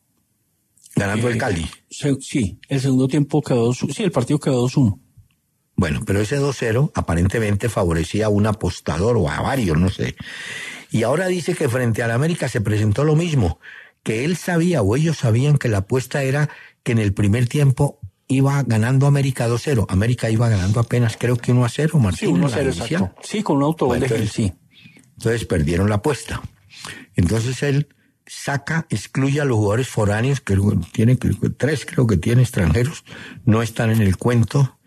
Ganando eh, el Cali. Se, sí, el segundo tiempo quedó dos uno. Sí, el partido quedó dos uno. Bueno, pero ese dos cero aparentemente favorecía a un apostador o a varios, no sé. Y ahora dice que frente al América se presentó lo mismo, que él sabía o ellos sabían que la apuesta era que en el primer tiempo iba ganando América dos cero. América iba ganando apenas creo que uno a cero, Martín. Sí, uno a cero, exacto. Sí, con un autogol de Gil, sí. Entonces perdieron la apuesta. Entonces él saca, excluye a los jugadores foráneos, que tiene tres creo que tiene extranjeros, no están en el cuento,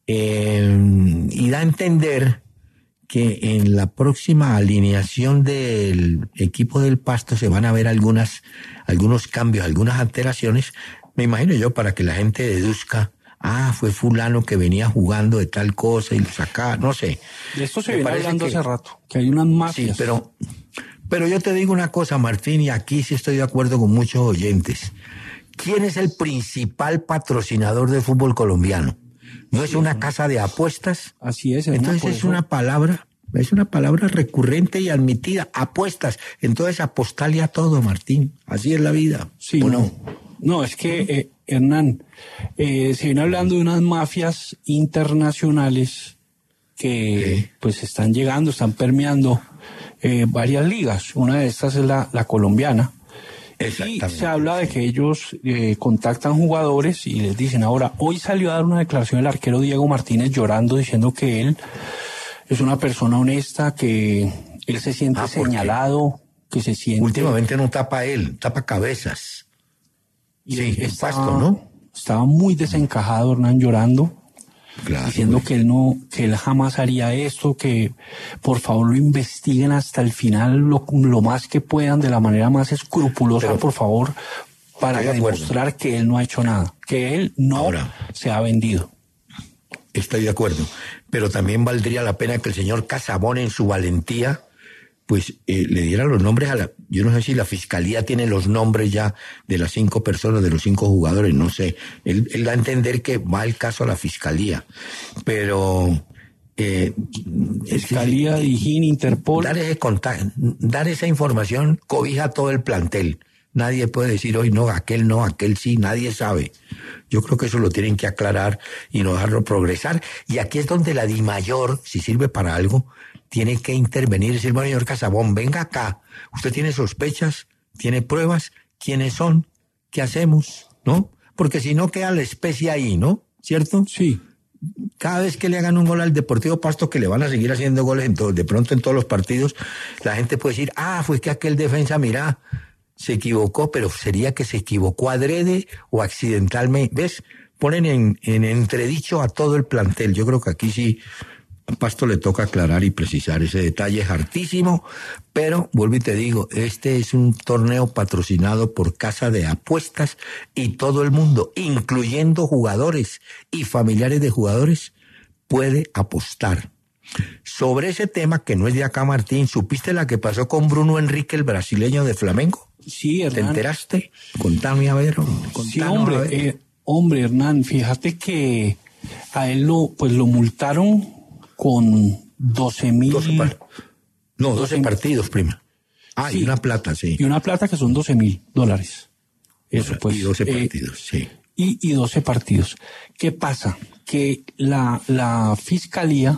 eh, y da a entender que en la próxima alineación del equipo del Pasto se van a ver algunas, algunos cambios, algunas alteraciones, me imagino yo, para que la gente deduzca, ah, fue fulano que venía jugando de tal cosa y lo sacaba, no sé. De esto se viene hablando que, hace rato, que hay unas mafias. Sí, pero, pero yo te digo una cosa, Martín, y aquí sí estoy de acuerdo con muchos oyentes. ¿Quién es el principal patrocinador del fútbol colombiano? ¿No sí, es una casa de apuestas? Así es. Entonces es una palabra, es una palabra recurrente y admitida, apuestas. Entonces apostale a todo, Martín. Así es la vida. Sí, ¿o no? no? No, es que eh, Hernán, eh, se viene hablando de unas mafias internacionales que Sí. pues están llegando, están permeando eh, varias ligas. Una de estas es la, la colombiana. Y Exactamente. se habla de que ellos eh, contactan jugadores y les dicen, ahora, hoy salió a dar una declaración el arquero Diego Martínez llorando, diciendo que él es una persona honesta, que él se siente Ah, ¿por qué? señalado, que se siente... Últimamente no tapa él, tapa cabezas. y Sí, en estaba- Pasto, ¿no? Estaba muy desencajado Hernán llorando, Claro. diciendo que él no, que él jamás haría esto, que por favor lo investiguen hasta el final lo, lo más que puedan, de la manera más escrupulosa, Pero- por favor, para Estoy de acuerdo. demostrar que él no ha hecho nada, que él no Ahora. se ha vendido. Estoy de acuerdo. Pero también valdría la pena que el señor Casabón, en su valentía, pues eh, le diera los nombres a la... Yo no sé si la fiscalía tiene los nombres ya de las cinco personas, de los cinco jugadores, no sé. Él, él da a entender que va el caso a la fiscalía. Pero... Eh, es que- Fiscalía, Dijín, Interpol. Dar, ese conta- dar esa información cobija todo el plantel. Nadie puede decir hoy no, aquel no, aquel sí, nadie sabe. Yo creo que eso lo tienen que aclarar y no dejarlo progresar. Y aquí es donde la DIMAYOR, si sirve para algo, tiene que intervenir y decir, bueno, señor Casabón, venga acá. Usted tiene sospechas, tiene pruebas, ¿quiénes son? ¿Qué hacemos? ¿No? Porque si no queda la especie ahí, ¿no? ¿Cierto? Sí. Cada vez que le hagan un gol al Deportivo Pasto, que le van a seguir haciendo goles en todo, de pronto en todos los partidos, la gente puede decir, ah, fue que aquel defensa, mira, se equivocó, pero sería que se equivocó adrede o accidentalmente. ¿Ves? Ponen en, en entredicho a todo el plantel. Yo creo que aquí sí a Pasto le toca aclarar y precisar. Ese detalle es hartísimo, pero vuelvo y te digo, este es un torneo patrocinado por Casa de Apuestas y todo el mundo, incluyendo jugadores y familiares de jugadores, puede apostar. Sobre ese tema que no es de acá, Martín, ¿supiste la que pasó con Bruno Henrique, el brasileño de Flamengo? Sí, ¿Te Hernán. enteraste? Contame a ver. Sí, contanos, a hombre, ver. eh, hombre, Hernán, fíjate que a él lo, pues lo multaron con doce mil doce par- no, doce doce- partidos, prima. Ah, y Sí. una plata, sí. y una plata que son doce mil dólares. Eso pues. y doce eh, partidos, sí. y, y doce partidos. ¿Qué pasa? Que la, la fiscalía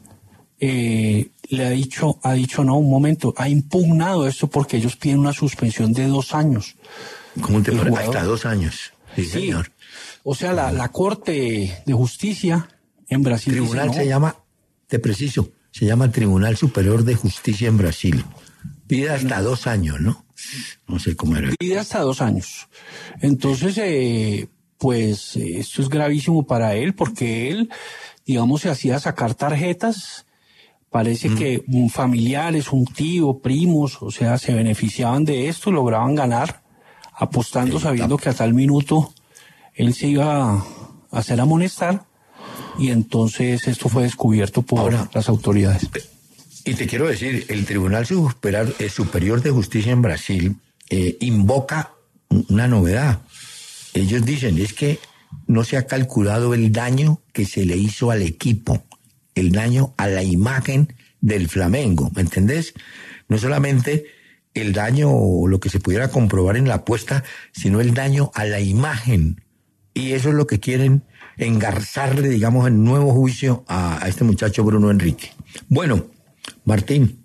eh, le ha dicho, ha dicho, no, un momento, ha impugnado esto porque ellos piden una suspensión de dos años. ¿Cómo te el parece? jugador. Hasta dos años. Sí, señor. O sea, la, la Corte de Justicia en Brasil dice, Tribunal no, se llama, te preciso, se llama Tribunal Superior de Justicia en Brasil. Pide hasta dos años, ¿no? No sé cómo era. pide hasta dos años. Entonces, eh, pues eh, esto es gravísimo para él porque él, digamos, se hacía sacar tarjetas. Parece Mm. que un familiares, un tío, primos, o sea, se beneficiaban de esto, lograban ganar apostando, Sí, sabiendo tam- que a tal minuto él se iba a hacer amonestar y entonces esto fue descubierto por Ahora- las autoridades. Y te quiero decir, el Tribunal Superior, eh, Superior de Justicia en Brasil eh, invoca una novedad. Ellos dicen, es que no se ha calculado el daño que se le hizo al equipo, el daño a la imagen del Flamengo, ¿me entendés? No solamente el daño o lo que se pudiera comprobar en la apuesta, sino el daño a la imagen. Y eso es lo que quieren engarzarle, digamos, en nuevo juicio a, a este muchacho Bruno Henrique. Bueno, Martín,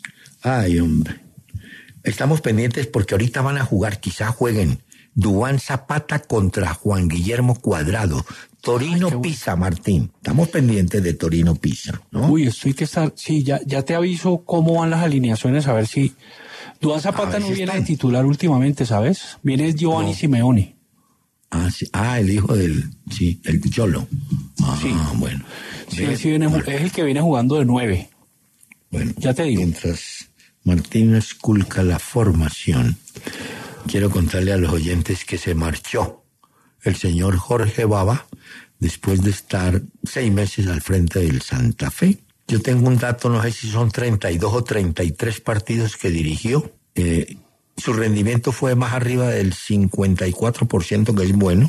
ay hombre, estamos pendientes porque ahorita van a jugar, quizá jueguen Duván Zapata contra Juan Guillermo Cuadrado, Torino Ay, qué bueno. Pisa, Martín. Estamos pendientes de Torino Pisa, ¿no? Uy, estoy que estar, sí, ya, ya te aviso cómo van las alineaciones, a ver si Duván Zapata ver no si viene están. de titular últimamente, ¿sabes? Viene Giovanni No. Simeone. Ah, sí. Ah, el hijo del, sí, el Cholo. Ah, Sí. bueno. Sí, Ve, él sí viene ju- es el que viene jugando de nueve. Bueno, Ya te digo. mientras Martín esculca la formación, quiero contarle a los oyentes que se marchó el señor Jorge Baba después de estar seis meses al frente del Santa Fe. Yo tengo un dato, no sé si son treinta y dos o treinta y tres partidos que dirigió. Eh, su rendimiento fue más arriba del cincuenta y cuatro por ciento, que es bueno.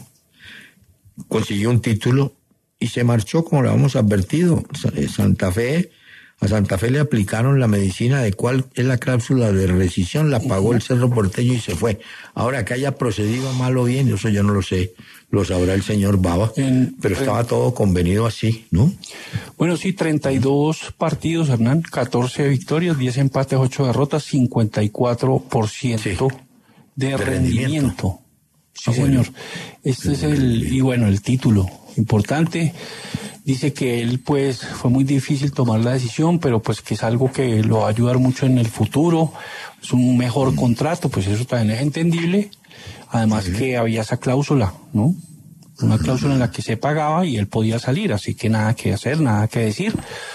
Consiguió un título y se marchó, como lo habíamos advertido. Sa- eh, Santa Fe A Santa Fe le aplicaron la medicina de cuál es la cláusula de rescisión, la pagó el Cerro Porteño y se fue. Ahora, que haya procedido mal o bien, eso yo no lo sé, lo sabrá el señor Bava, en, pero estaba en, todo convenido así, ¿no? Bueno, sí, treinta y dos partidos, Hernán, catorce victorias, diez empates, ocho derrotas, cincuenta y cuatro por ciento sí, de, de rendimiento. rendimiento. Sí, ah, señor. Bueno. Este es el, y bueno, el título importante. Dice que él, pues, fue muy difícil tomar la decisión, pero pues que es algo que lo va a ayudar mucho en el futuro. Es un mejor contrato, pues eso también es entendible. Además sí, que había esa cláusula, ¿no? Una cláusula en la que se pagaba y él podía salir, así que nada que hacer, nada que decir.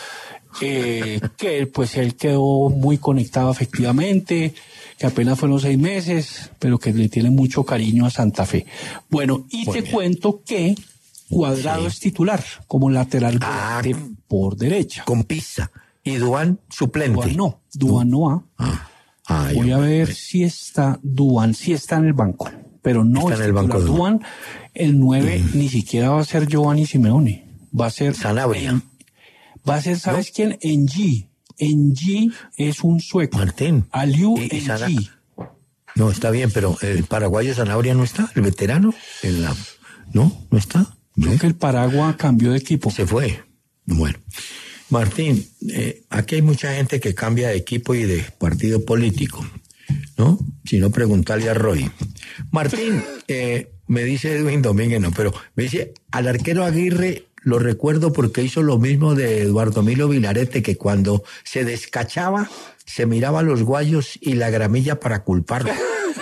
Eh, que pues él quedó muy conectado efectivamente, que apenas fueron seis meses, pero que le tiene mucho cariño a Santa Fe. Bueno, y muy te bien. Cuento que Cuadrado sí. es titular, como lateral ah, por derecha. Con Pizza. Y Duan suplente. Duan no, Duan no va. Ah. Ah, Voy a ver me... si está Duan, si está en el banco, pero no está es en el banco. Duan, el nueve mm. ni siquiera va a ser Giovanni Simeone, va a ser Sanabria. En, va a ser, ¿sabes ¿no? quién? Engi. Engi es un sueco. Martín. Aliou Engi. No, está bien, pero el paraguayo Sanabria no está, el veterano, en la... no, no está. Creo que el Paraguay cambió de equipo. Se fue. Bueno. Martín, eh, aquí hay mucha gente que cambia de equipo y de partido político, ¿no? Si no, preguntarle a Roy. Martín, eh, me dice Edwin Domínguez, no, pero me dice, al arquero Aguirre lo recuerdo porque hizo lo mismo de Eduardo Milo Vilarete, que cuando se descachaba, se miraba los guayos y la gramilla para culparlo.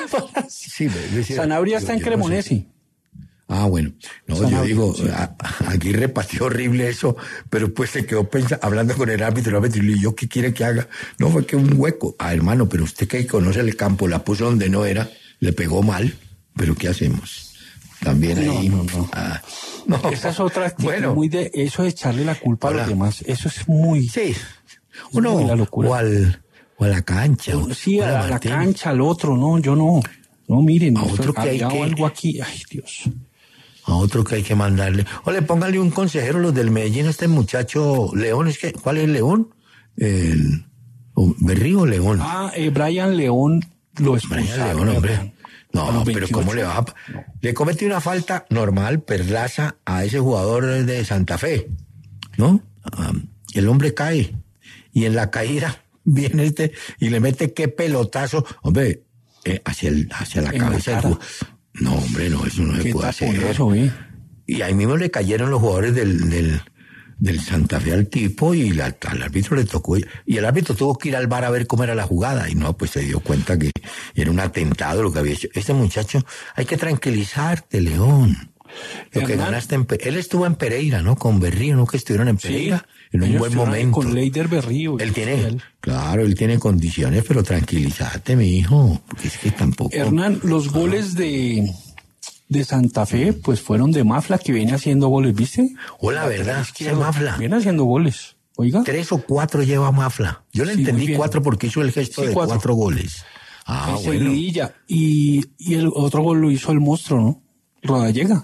Sí, me decía, Sanabria está en Cremonesi. No sé. Ah, bueno. No, Sanabria, yo digo, sí. a, a Aguirre pateó horrible eso, pero pues se quedó pensando, hablando con el árbitro, el árbitro, y yo, ¿qué quiere que haga? No, fue que un hueco. Ah, hermano, pero usted que conoce el campo, la puso donde no era, le pegó mal, pero ¿qué hacemos? También ahí... No, no, no. Ah, no. Esa es otra actitud, bueno, muy de, eso de echarle la culpa hola. a los demás, eso es muy... Sí, uno, muy la locura. O, al, o a la cancha. O, sí, a, a la cancha, al otro, no, yo no. No, miren, a otro que hay que... algo aquí, ay, Dios... A otro que hay que mandarle. O le póngale un consejero, los del Medellín, este muchacho León, es que, ¿cuál es León? El, o Berrío León. Ah, eh, Brian León lo expulsaron. Brian León, hombre. No, pero ¿cómo le va a...? No. Le comete una falta normal, Perlaza, a ese jugador de Santa Fe, ¿no? Um, el hombre cae, y en la caída viene este, y le mete qué pelotazo, hombre, eh, hacia, el, hacia la en cabeza la del jugador. No, hombre, no, eso no se puede hacer. Eso, ¿eh? Y ahí mismo le cayeron los jugadores del, del, del Santa Fe al tipo y la, al árbitro le tocó. Y el árbitro tuvo que ir al bar a ver cómo era la jugada. Y no, pues se dio cuenta que era un atentado lo que había hecho. Este muchacho, hay que tranquilizarte, León. Lo que ganaste en, él estuvo en Pereira, ¿no? Con Berrío, ¿no? Que estuvieron en Pereira. Sí, en un buen momento. Con Leider Berrío. Él tiene, él. claro, él tiene condiciones, pero tranquilízate, mi hijo, porque es que tampoco. Hernán, los ah. goles de, de Santa Fe, pues fueron de Mafla, que viene haciendo goles, ¿viste? O la verdad, es que Mafla. Viene haciendo goles, oiga. Tres o cuatro lleva Mafla. Yo le sí, entendí cuatro porque hizo el gesto sí, de cuatro. cuatro goles. Ah, el bueno. Seguidilla. Y, y el otro gol lo hizo el monstruo, ¿no? Rodallega.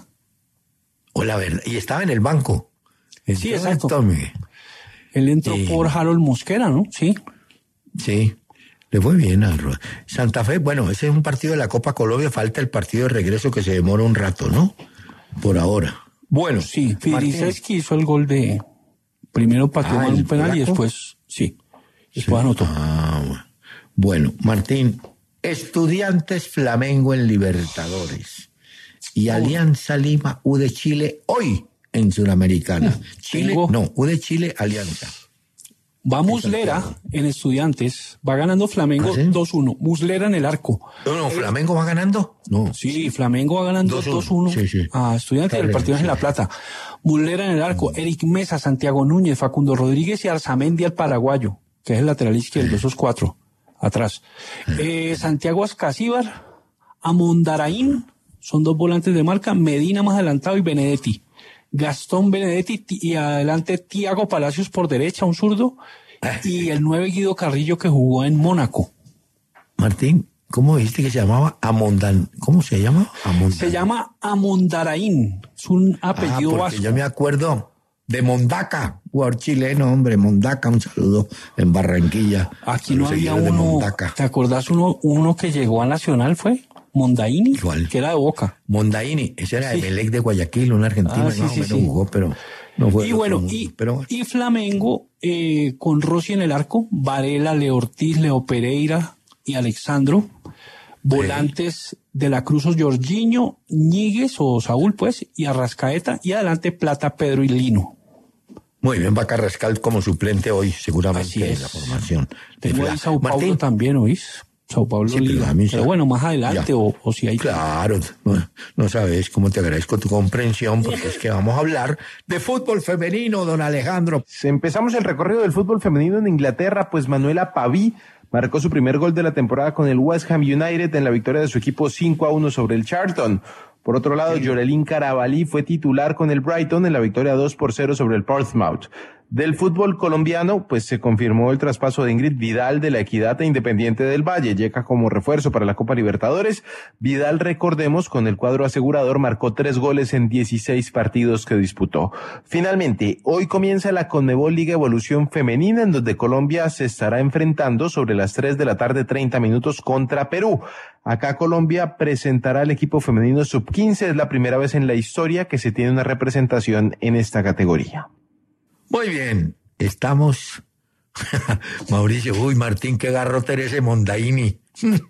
O la verdad, y estaba en el banco. Sí, exacto. Tommy. Él entró eh, por Harold Mosquera, ¿no? Sí. Sí, le fue bien a Santa Fe. Bueno, ese es un partido de la Copa Colombia, falta el partido de regreso que se demora un rato, ¿no? Por ahora. Bueno. Sí, Filiseski hizo el gol de... Primero pateó ah, un penal y después... Sí, después sí. anotó. Ah, bueno, Martín, Estudiantes Flamengo en Libertadores. Y Alianza Lima, U de Chile, hoy en Sudamericana. Chile, Tengo... no, U de Chile, Alianza. Va Muslera en Estudiantes, va ganando Flamengo ¿Ah, sí? dos uno. Muslera en el arco. No, no, ¿Flamengo va ganando? No. Sí, Flamengo va ganando dos uno sí, sí. a Estudiantes, el partido es en La Plata. Muslera en el arco, Eric Mesa, Santiago Núñez, Facundo Rodríguez y Arzamendi al paraguayo, que es el lateral izquierdo, esos cuatro, atrás. Eh, Santiago Ascasíbar, Amondaraín, son dos volantes de marca, Medina más adelantado y Benedetti. Gastón Benedetti y adelante Tiago Palacios por derecha, un zurdo, y el nueve Guido Carrillo que jugó en Mónaco. Martín, ¿cómo dijiste que se llamaba? Amondan, ¿cómo se llama? Amondan. Se llama Amondaraín, es un apellido ah, vasco. Yo me acuerdo, de Mondaca, jugador chileno, hombre, Mondaca, un saludo en Barranquilla. Aquí no había uno, ¿te acordás uno, uno que llegó a Nacional fue? Mondaini, ¿Cuál? Que era de Boca. Mondaini, ese era sí. de Emelec de Guayaquil, un argentino, ah, sí, no, sí, no sí. jugó, pero no fue. Y bueno, mundo, y, pero bueno, y Flamengo, eh, con Rossi en el arco, Varela, Leo Ortiz, Leo Pereira y Alexandro, volantes eh. de la Cruz, Jorginho, Ñíguez o Saúl, pues, y Arrascaeta, y adelante Plata, Pedro y Lino. Muy bien, va Carrascal como suplente hoy, seguramente en la formación. Tengo ahí Sao Paulo Martín. También, ¿oís? Sao Paulo sí, Liga. Pero, pero bueno, más adelante o, o si hay... Claro, no, no sabes cómo te agradezco tu comprensión, porque es que vamos a hablar de fútbol femenino, don Alejandro. Empezamos el recorrido del fútbol femenino en Inglaterra, pues Manuela Paví marcó su primer gol de la temporada con el West Ham United en la victoria de su equipo cinco a uno sobre el Charlton. Por otro lado, sí. Yorelín Carabalí fue titular con el Brighton en la victoria dos por cero sobre el Portsmouth. Del fútbol colombiano, pues se confirmó el traspaso de Ingrid Vidal de la Equidad e Independiente del Valle. Llega como refuerzo para la Copa Libertadores. Vidal, recordemos, con el cuadro asegurador marcó tres goles en dieciséis partidos que disputó. Finalmente, hoy comienza la Conmebol Liga Evolución Femenina, en donde Colombia se estará enfrentando sobre las tres de la tarde, treinta minutos, contra Perú. Acá Colombia presentará al equipo femenino sub quince. Es la primera vez en la historia que se tiene una representación en esta categoría. Muy bien, estamos... Mauricio, uy, Martín, qué garrote ese Mondaini.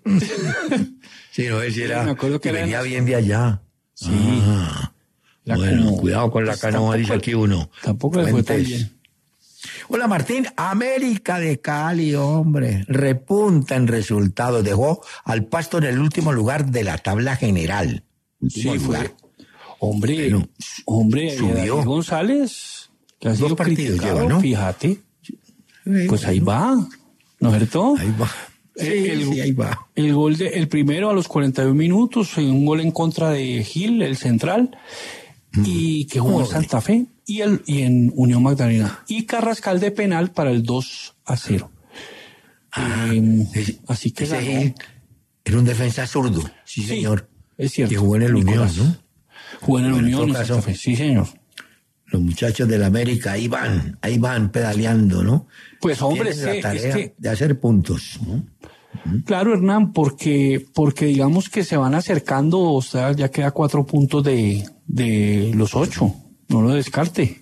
Sí, no, ese era... Me acuerdo que venía bien de allá. Sí. Ah, bueno, como, cuidado con la canoa, dice aquí uno. Tampoco le fue tan bien. Hola, Martín. América de Cali, hombre, repunta en resultados. Dejó al Pasto en el último lugar de la tabla general. Último sí, lugar. Fue. Hombre, bueno, hombre, subió. González... Que ha sido Dos partidos lleva, ¿no? Fíjate. Pues ahí va, ¿no es cierto? Ahí va. Sí, el, sí, ahí va. El gol de, el primero a los cuarenta y un minutos, un gol en contra de Gil, el central, mm. y que jugó en Santa Fe, y el, y en Unión Magdalena. Y Carrascal de penal para el dos a cero. Ah, eh, ese, así que ese Gil era un defensa zurdo, sí, sí, señor. Es cierto. Que jugó en el Nicolás. Unión, ¿no? Jugó en el bueno, Unión en y Santa Fe, sí, señor. Los muchachos del América ahí van, ahí van pedaleando, ¿no? Pues hombre, Tienen la es tarea que, de hacer puntos, ¿no? Claro, Hernán, porque, porque digamos que se van acercando, o sea, ya queda cuatro puntos de, de los ocho, no lo descarte.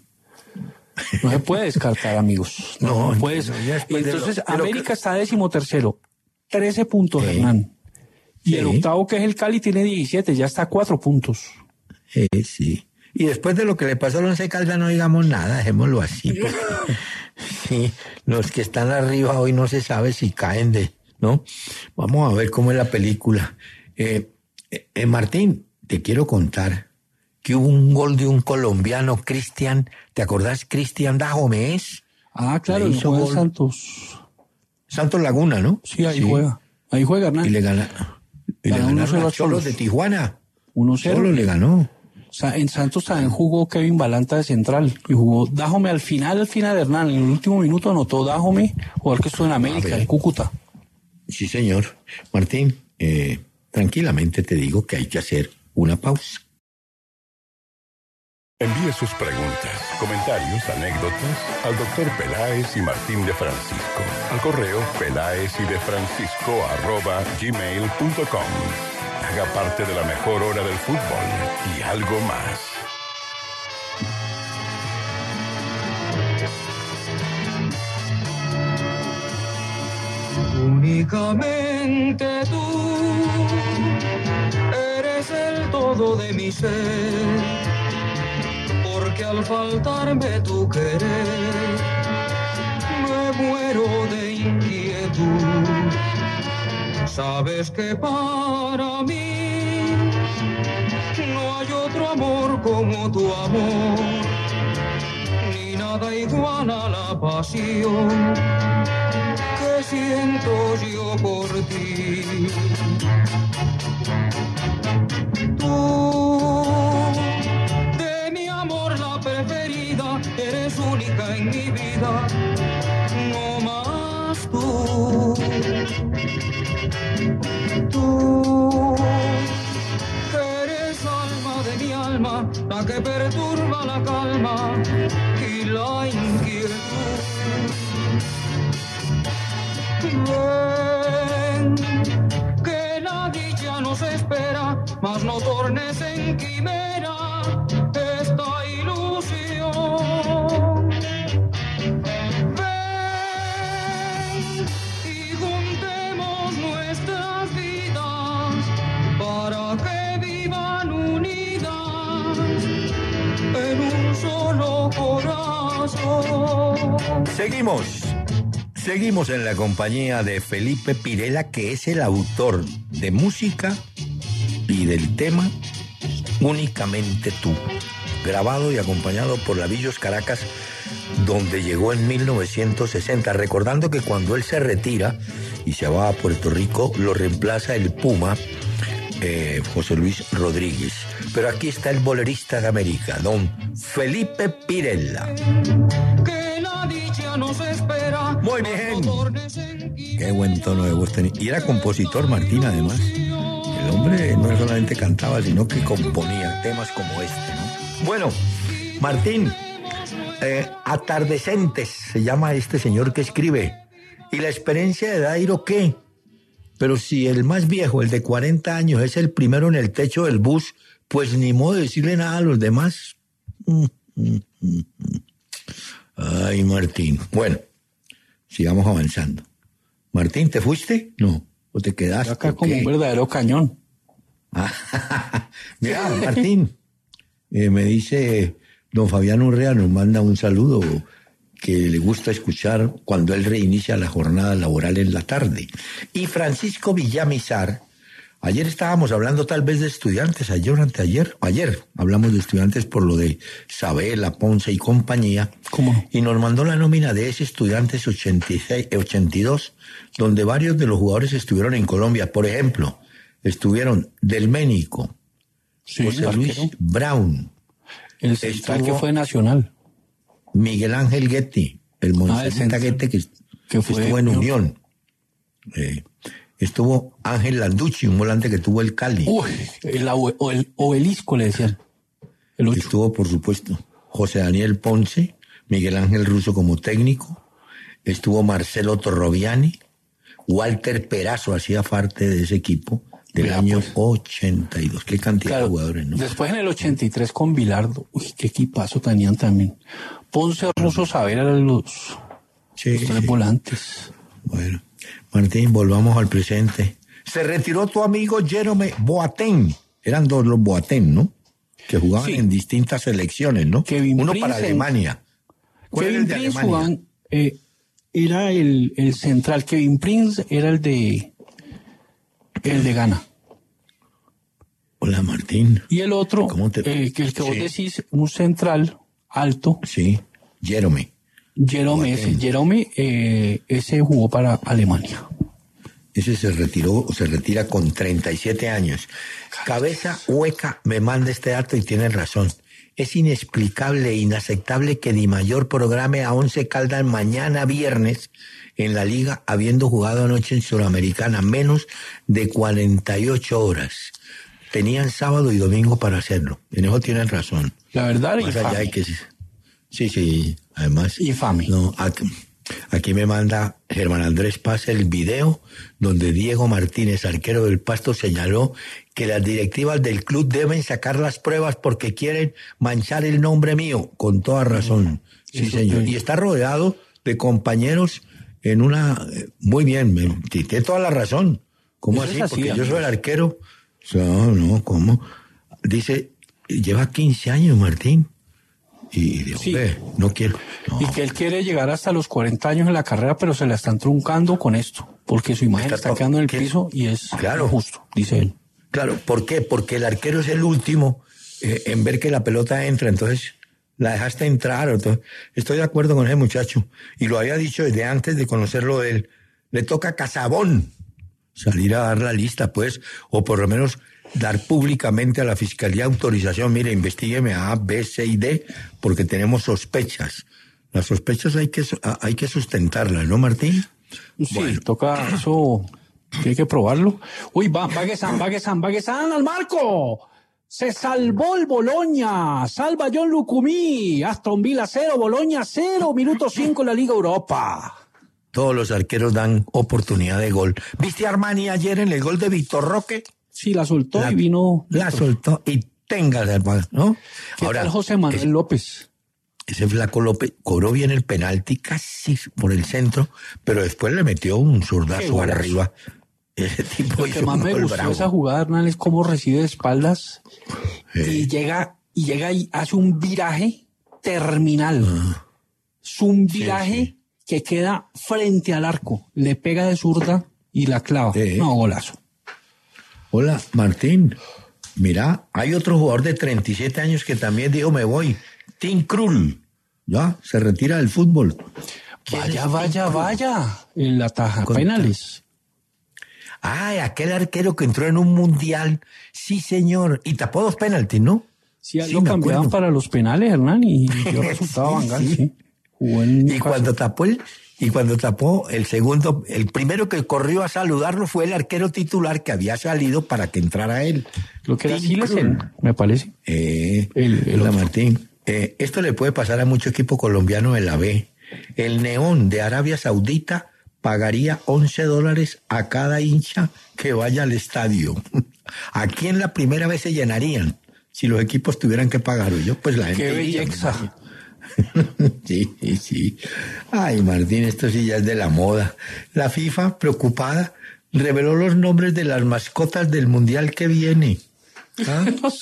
No se puede descartar, amigos. No, no, no puedes. Entonces, lo, América que... está decimotercero, trece puntos, sí. Hernán. Y sí. El octavo, que es el Cali, tiene diecisiete, ya está a cuatro puntos. Sí, sí. Y después de lo que le pasó al Once Caldas no digamos nada, dejémoslo así. Porque, sí, los que están arriba hoy no se sabe si caen de, ¿no? Vamos a ver cómo es la película. Eh, eh, Martín, te quiero contar que hubo un gol de un colombiano, Cristian, ¿te acordás? Cristian Dajomés. Ah, claro, hizo gol Santos. Santos Laguna, ¿no? Sí, ahí sí. juega. Ahí juega, Hernán. Y le gana, y le ganaron a Cholos de Tijuana. uno cero. Solo le ganó. En Santos también jugó Kevin Balanta de central y jugó Dajome al final, al final, Hernán, en el último minuto anotó Dajome, jugador que estuvo en América, en Cúcuta. Sí, señor. Martín, eh, tranquilamente te digo que hay que hacer una pausa. Envíe sus preguntas, comentarios, anécdotas al doctor Peláez y Martín de Francisco al correo peláez y de francisco arroba gmail punto com. Haga parte de la mejor hora del fútbol y algo más. Únicamente tú eres el todo de mi ser, porque al faltarme tu querer me muero de inquietud. Sabes que para mí no hay otro amor como tu amor, ni nada igual a la pasión que siento yo por ti. Tú, de mi amor la preferida, eres única en mi vida, no más tú. Tú, que eres alma de mi alma, alma, la que perturba la calma y la inquietud. Ven, que la dicha nos espera, mas no tornes en quimera esta ilusión. Ven y juntemos nuestras vidas para que vivan unidas en un solo corazón. Seguimos. Seguimos en la compañía de Felipe Pirela, que es el autor de música y del tema Únicamente Tú, grabado y acompañado por Lavillos Caracas, donde llegó en mil novecientos sesenta, recordando que cuando él se retira y se va a Puerto Rico, lo reemplaza el Puma, eh, José Luis Rodríguez. Pero aquí está el bolerista de América, don Felipe Pirela. Nos espera. Muy bien. Qué buen tono de voz tenía. Y era compositor, Martín, además. El hombre no solamente cantaba, sino que componía temas como este, ¿no? Bueno, Martín, eh, Atardecentes se llama este señor que escribe. ¿Y la experiencia de Dairo qué? Pero si el más viejo, el de cuarenta años, es el primero en el techo del bus, pues ni modo de decirle nada a los demás. Mm, mm, mm, mm. Ay, Martín. Bueno, sigamos avanzando. Martín, ¿te fuiste? No. ¿O te quedaste? Acá como un verdadero cañón. Mira, Martín, eh, me dice don Fabián Urrea, nos manda un saludo que le gusta escuchar cuando él reinicia la jornada laboral en la tarde. Y Francisco Villamizar, ayer estábamos hablando tal vez de estudiantes, ayer o anteayer, ayer hablamos de estudiantes por lo de Sabela, Ponce y compañía. ¿Cómo? Y nos mandó la nómina de ese estudiantes ochenta y seis, ochenta y dos, donde varios de los jugadores estuvieron en Colombia. Por ejemplo, estuvieron Del Ménico, sí, José Luis Brown, el central que fue nacional, Miguel Ángel Guetti, el Monserrita ah, Guetti que, que fue, estuvo en Unión. Eh, Estuvo Ángel Landucci, un volante que tuvo el Cali. Uy, el, o el obelisco le decían. El ocho. Estuvo, por supuesto, José Daniel Ponce, Miguel Ángel Russo como técnico. Estuvo Marcelo Torroviani. Walter Perazo hacía parte de ese equipo del Mira, año pues, ochenta y dos. Qué cantidad claro, de jugadores, ¿no? Después en el ochenta y tres con Bilardo. Uy, qué equipazo tenían también. Ponce, Russo, Saavedra eran los, sí, los tres sí. volantes. Bueno. Martín, volvamos al presente. Se retiró tu amigo Jerome Boateng. Eran dos los Boateng, ¿no? Que jugaban sí. en distintas selecciones, ¿no? Kevin Uno Prince para Alemania. ¿Cuál Kevin era el de Prince Alemania? Jugaban, eh, era el, el central. Kevin Prince era el de el de Ghana. Hola, Martín. Y el otro, ¿Cómo te... eh, que el que sí. vos decís, un central alto. Sí, Jerome. Jerome, ese, Jerome eh, ese jugó para Alemania. Ese se retiró, se retira con treinta y siete años. Cabeza Hueca me manda este dato y tiene razón. Es inexplicable e inaceptable que Di Mayor programe a Once Caldas mañana viernes en la liga, habiendo jugado anoche en Sudamericana menos de cuarenta y ocho horas. Tenían sábado y domingo para hacerlo. En eso tienen razón. La verdad, más allá hay que sí, sí. Además, infame. No, aquí, aquí me manda Germán Andrés Paz el video donde Diego Martínez, arquero del Pasto, señaló que las directivas del club deben sacar las pruebas porque quieren manchar el nombre mío. Con toda razón. Sí, Eso señor. Es. Y está rodeado de compañeros en una... Muy bien, me, tiene toda la razón. ¿Cómo así? así? Porque yo soy el arquero. No, no, ¿cómo? Dice, lleva quince años, Martín. Y digo, sí. ve, no quiero. No. Y que él quiere llegar hasta los cuarenta años en la carrera, pero se la están truncando con esto, porque su imagen está, está quedando en el ¿qué? piso y es claro. justo, dice él. Claro, ¿por qué? Porque el arquero es el último eh, en ver que la pelota entra, entonces la dejaste entrar. Entonces, estoy de acuerdo con ese muchacho, y lo había dicho desde antes de conocerlo de él. Le toca a Casabón salir a dar la lista, pues, o por lo menos dar públicamente a la Fiscalía autorización, mire, investígueme a A, B, C y D, porque tenemos sospechas. Las sospechas hay que, hay que sustentarlas, ¿no, Martín? Sí, bueno. Toca eso, hay que probarlo. Uy, va, Vaguesan, Vaguesan, Vaguesan al marco. Se salvó el Boloña, salva John Lucumí, Aston Villa cero, Boloña cero, minuto cinco en la Liga Europa. Todos los arqueros dan oportunidad de gol. ¿Viste a Armani ayer en el gol de Víctor Roque? Sí, la soltó La- y vino. La soltó y tenga, hermano, ¿no? ¿Qué tal José Manuel ese, López? ese flaco López cobró bien el penalti casi por el centro, pero después le metió un Qué zurdazo golazo. arriba. Ese tipo Lo que hizo más un me gol gustó bravo. de esa jugada, Hernán, es cómo recibe de espaldas Sí. y llega y llega y hace un viraje terminal. Ah. Es un viraje sí. que queda frente al arco. Le pega de zurda y la clava. Sí. No, golazo. Hola, Martín. Mira, hay otro jugador de treinta y siete años que también dijo me voy. Tim Krul. Ya, se retira del fútbol. Vaya, vaya, vaya. En la taja. Conta. Penales. Ay, aquel arquero que entró en un mundial. Sí, señor. Y tapó dos penaltis, ¿no? Sí, Sí, lo me cambiaban acuerdo. para los penales, Hernán, y dio resultado Sí, Bangal, sí. sí. Jugó en Y Newcastle. cuando tapó el, y cuando tapó el segundo, el primero que corrió a saludarlo fue el arquero titular que había salido para que entrara él. Lo que era Tim Silesen, Krul. me parece. Eh, El- el hola, otro. Martín. Eh, esto le puede pasar a mucho equipo colombiano de la B. El Neón de Arabia Saudita pagaría once dólares a cada hincha que vaya al estadio. Aquí en la primera vez se llenarían si los equipos tuvieran que pagar. Yo, pues la gente Qué iría, belleza. Sí, sí, sí. Ay, Martín, esto sí ya es de la moda. La FIFA, preocupada, reveló los nombres de las mascotas del mundial que viene. ¿Ah?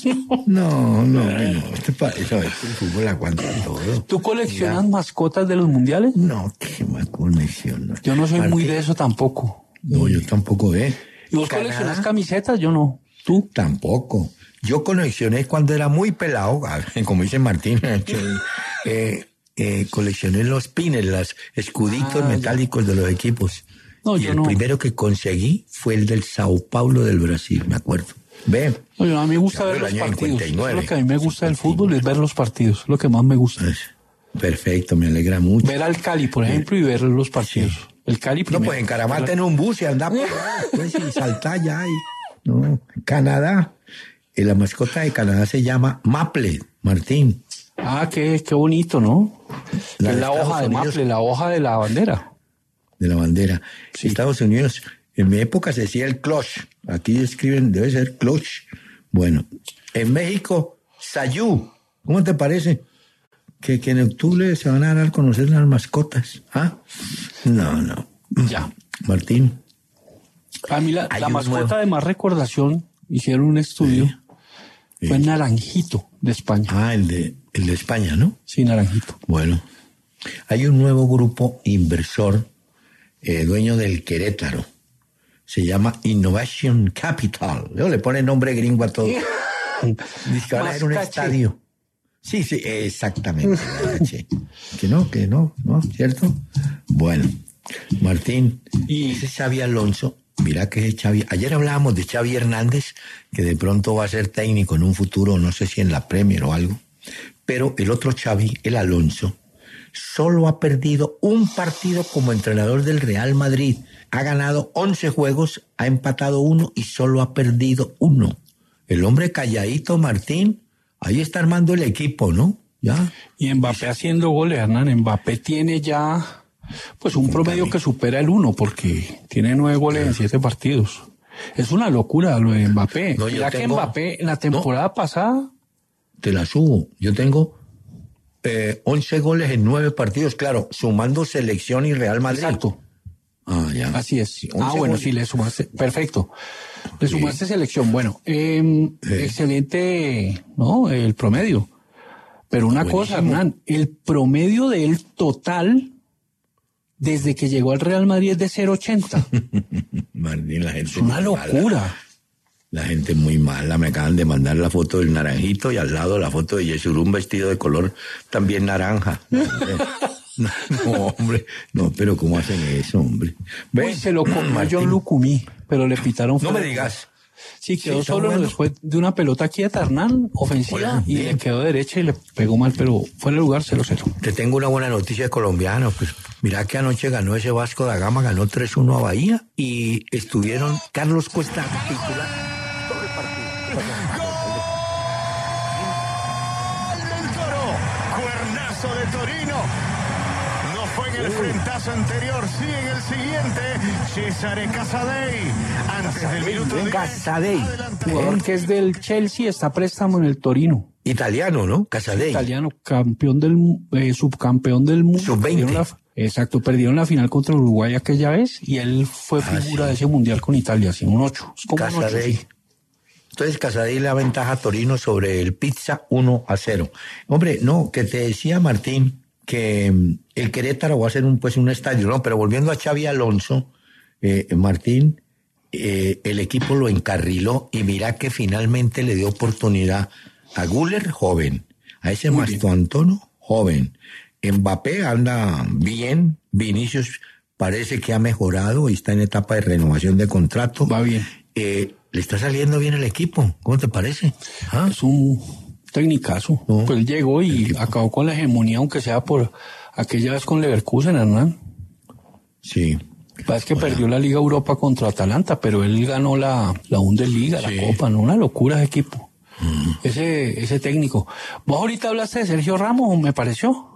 No, no, no. Este, pa- eso, este fútbol aguanta todo. ¿Tú coleccionas mascotas de los mundiales? No, qué más conexión. Yo no soy muy Martín, de eso tampoco. No, yo tampoco, ¿eh? ¿Y vos Canadá, coleccionas camisetas? Yo no. ¿Tú? Tampoco. Yo coleccioné cuando era muy pelado, como dice Martín, eh, eh, coleccioné los pines, los escuditos Ah, metálicos de los equipos. No, y yo el no. primero que conseguí fue el del Sao Paulo del Brasil, me acuerdo. Ve, No, yo- a mí me gusta Te ver hablo los del año partidos. cincuenta y nueve. Eso es lo que a mí me gusta del fútbol, es ver los partidos. Es lo que más me gusta. pues, perfecto, me alegra mucho. Ver al Cali, por ejemplo, y ver los partidos. El Cali No, primero. pues en Caramata en un bus y anda por ahí, pues, y salta ya. Y, no, Canadá. Y la mascota de Canadá se llama Maple, Martín. Ah, qué, qué bonito, ¿no? La es de la Estados hoja de Unidos. Maple, la hoja de la bandera. De la bandera. Sí. Estados Unidos, en mi época se decía el clutch. Aquí escriben, debe ser clutch. Bueno, en México, Sayú. ¿Cómo te parece? Que, que en octubre se van a dar a conocer las mascotas. ¿Ah? No, no. Ya. Martín. A mí la, Hay la un mascota nuevo. de más recordación, hicieron un estudio, Sí. fue Naranjito de España. Ah, el de, el de España, ¿no? Sí, Naranjito. Bueno, hay un nuevo grupo inversor, eh, dueño del Querétaro. Se llama Innovation Capital. Luego le pone nombre gringo a todo. Dice que van a hacer un Más caché. estadio. Sí, sí, exactamente. caché. Que no, que no, ¿no? ¿Cierto? Bueno, Martín, Y- ese Xavi Alonso, mira que es Xavi. Ayer hablábamos de Xavi Hernández, que de pronto va a ser técnico en un futuro, no sé si en la Premier o algo. Pero el otro Xavi, el Alonso, solo ha perdido un partido como entrenador del Real Madrid. Ha ganado once juegos, ha empatado uno y solo ha perdido uno. El hombre calladito, Martín, ahí está armando el equipo, ¿no? Ya. Y Mbappé haciendo goles, Hernán. Mbappé tiene ya pues un promedio que supera el uno, porque tiene nueve goles en siete partidos. Es una locura lo de Mbappé. No, yo Mira que tengo- Mbappé en la temporada pasada, Te la subo. Yo tengo eh, once goles en nueve partidos, claro, sumando selección y Real Madrid. exacto, Ah, ya. así es. Sí, Ah, once bueno, goles. sí, le sumaste, perfecto. Le sumaste selección. Bueno, eh, excelente, ¿no? El promedio. Pero una cosa, Buenísimo. Hernán, el promedio de él total, desde que llegó al Real Madrid, es de cero ochenta. Martín, la gente Es una muy mala. locura. La gente muy mala. Me acaban de mandar la foto del Naranjito y al lado la foto de Yesurún vestido de color también naranja. No, hombre. No, no, hombre. No, pero ¿cómo hacen eso, hombre? ¿Ves? Uy, se lo comió Martín, John Lucumí, pero le pitaron No fuera me de digas. Sí, quedó Sí, está solo bueno. después de una pelota quieta, Hernán, ofensiva, Hola, y bien. le quedó derecha y le pegó mal, pero fuera de lugar cero cero. Te tengo una buena noticia de colombiano. Pues mira que anoche ganó ese Vasco da Gama, ganó tres uno a Bahía y estuvieron Carlos Cuesta titular todo el partido. Torino. No fue en el frentazo anterior, sí en el siguiente. Cesare Casadei, antes del minuto diez. Casadei, Jugador que es del Chelsea, está a préstamo en el Torino. italiano, ¿no? Casadei. Italiano, campeón del, eh, subcampeón del mundo. sub veinte. Perdieron la- Exacto, perdieron la final contra Uruguay aquella vez y él fue Ah, figura sí. de ese mundial con Italia, así un ocho. Es como un ocho, Casadei. sí. Entonces Casadei le da ventaja a Torino sobre el Pizza uno a cero. Hombre, no, que te decía Martín que mm, el Querétaro va a ser un, pues, un estadio, ¿no? Pero volviendo a Xavi Alonso, eh, Martín, eh, el equipo lo encarriló y mira que finalmente le dio oportunidad a Güler, joven, a ese Muy bien. Mastoantono, joven. Mbappé anda bien, Vinicius parece que ha mejorado y está en etapa de renovación de contrato. Va bien. Eh, le está saliendo bien el equipo, ¿cómo te parece? ¿Ah? Es un tecnicazo. No. Pues él llegó y acabó con la hegemonía, aunque sea por aquella vez con Leverkusen, Hernán. Sí. Parece que perdió la Liga Europa contra Atalanta, pero él ganó la, la Bundesliga, Sí. la Copa, ¿no? Una locura ese equipo. Ese, ese técnico. Vos ahorita hablaste de Sergio Ramos, me pareció.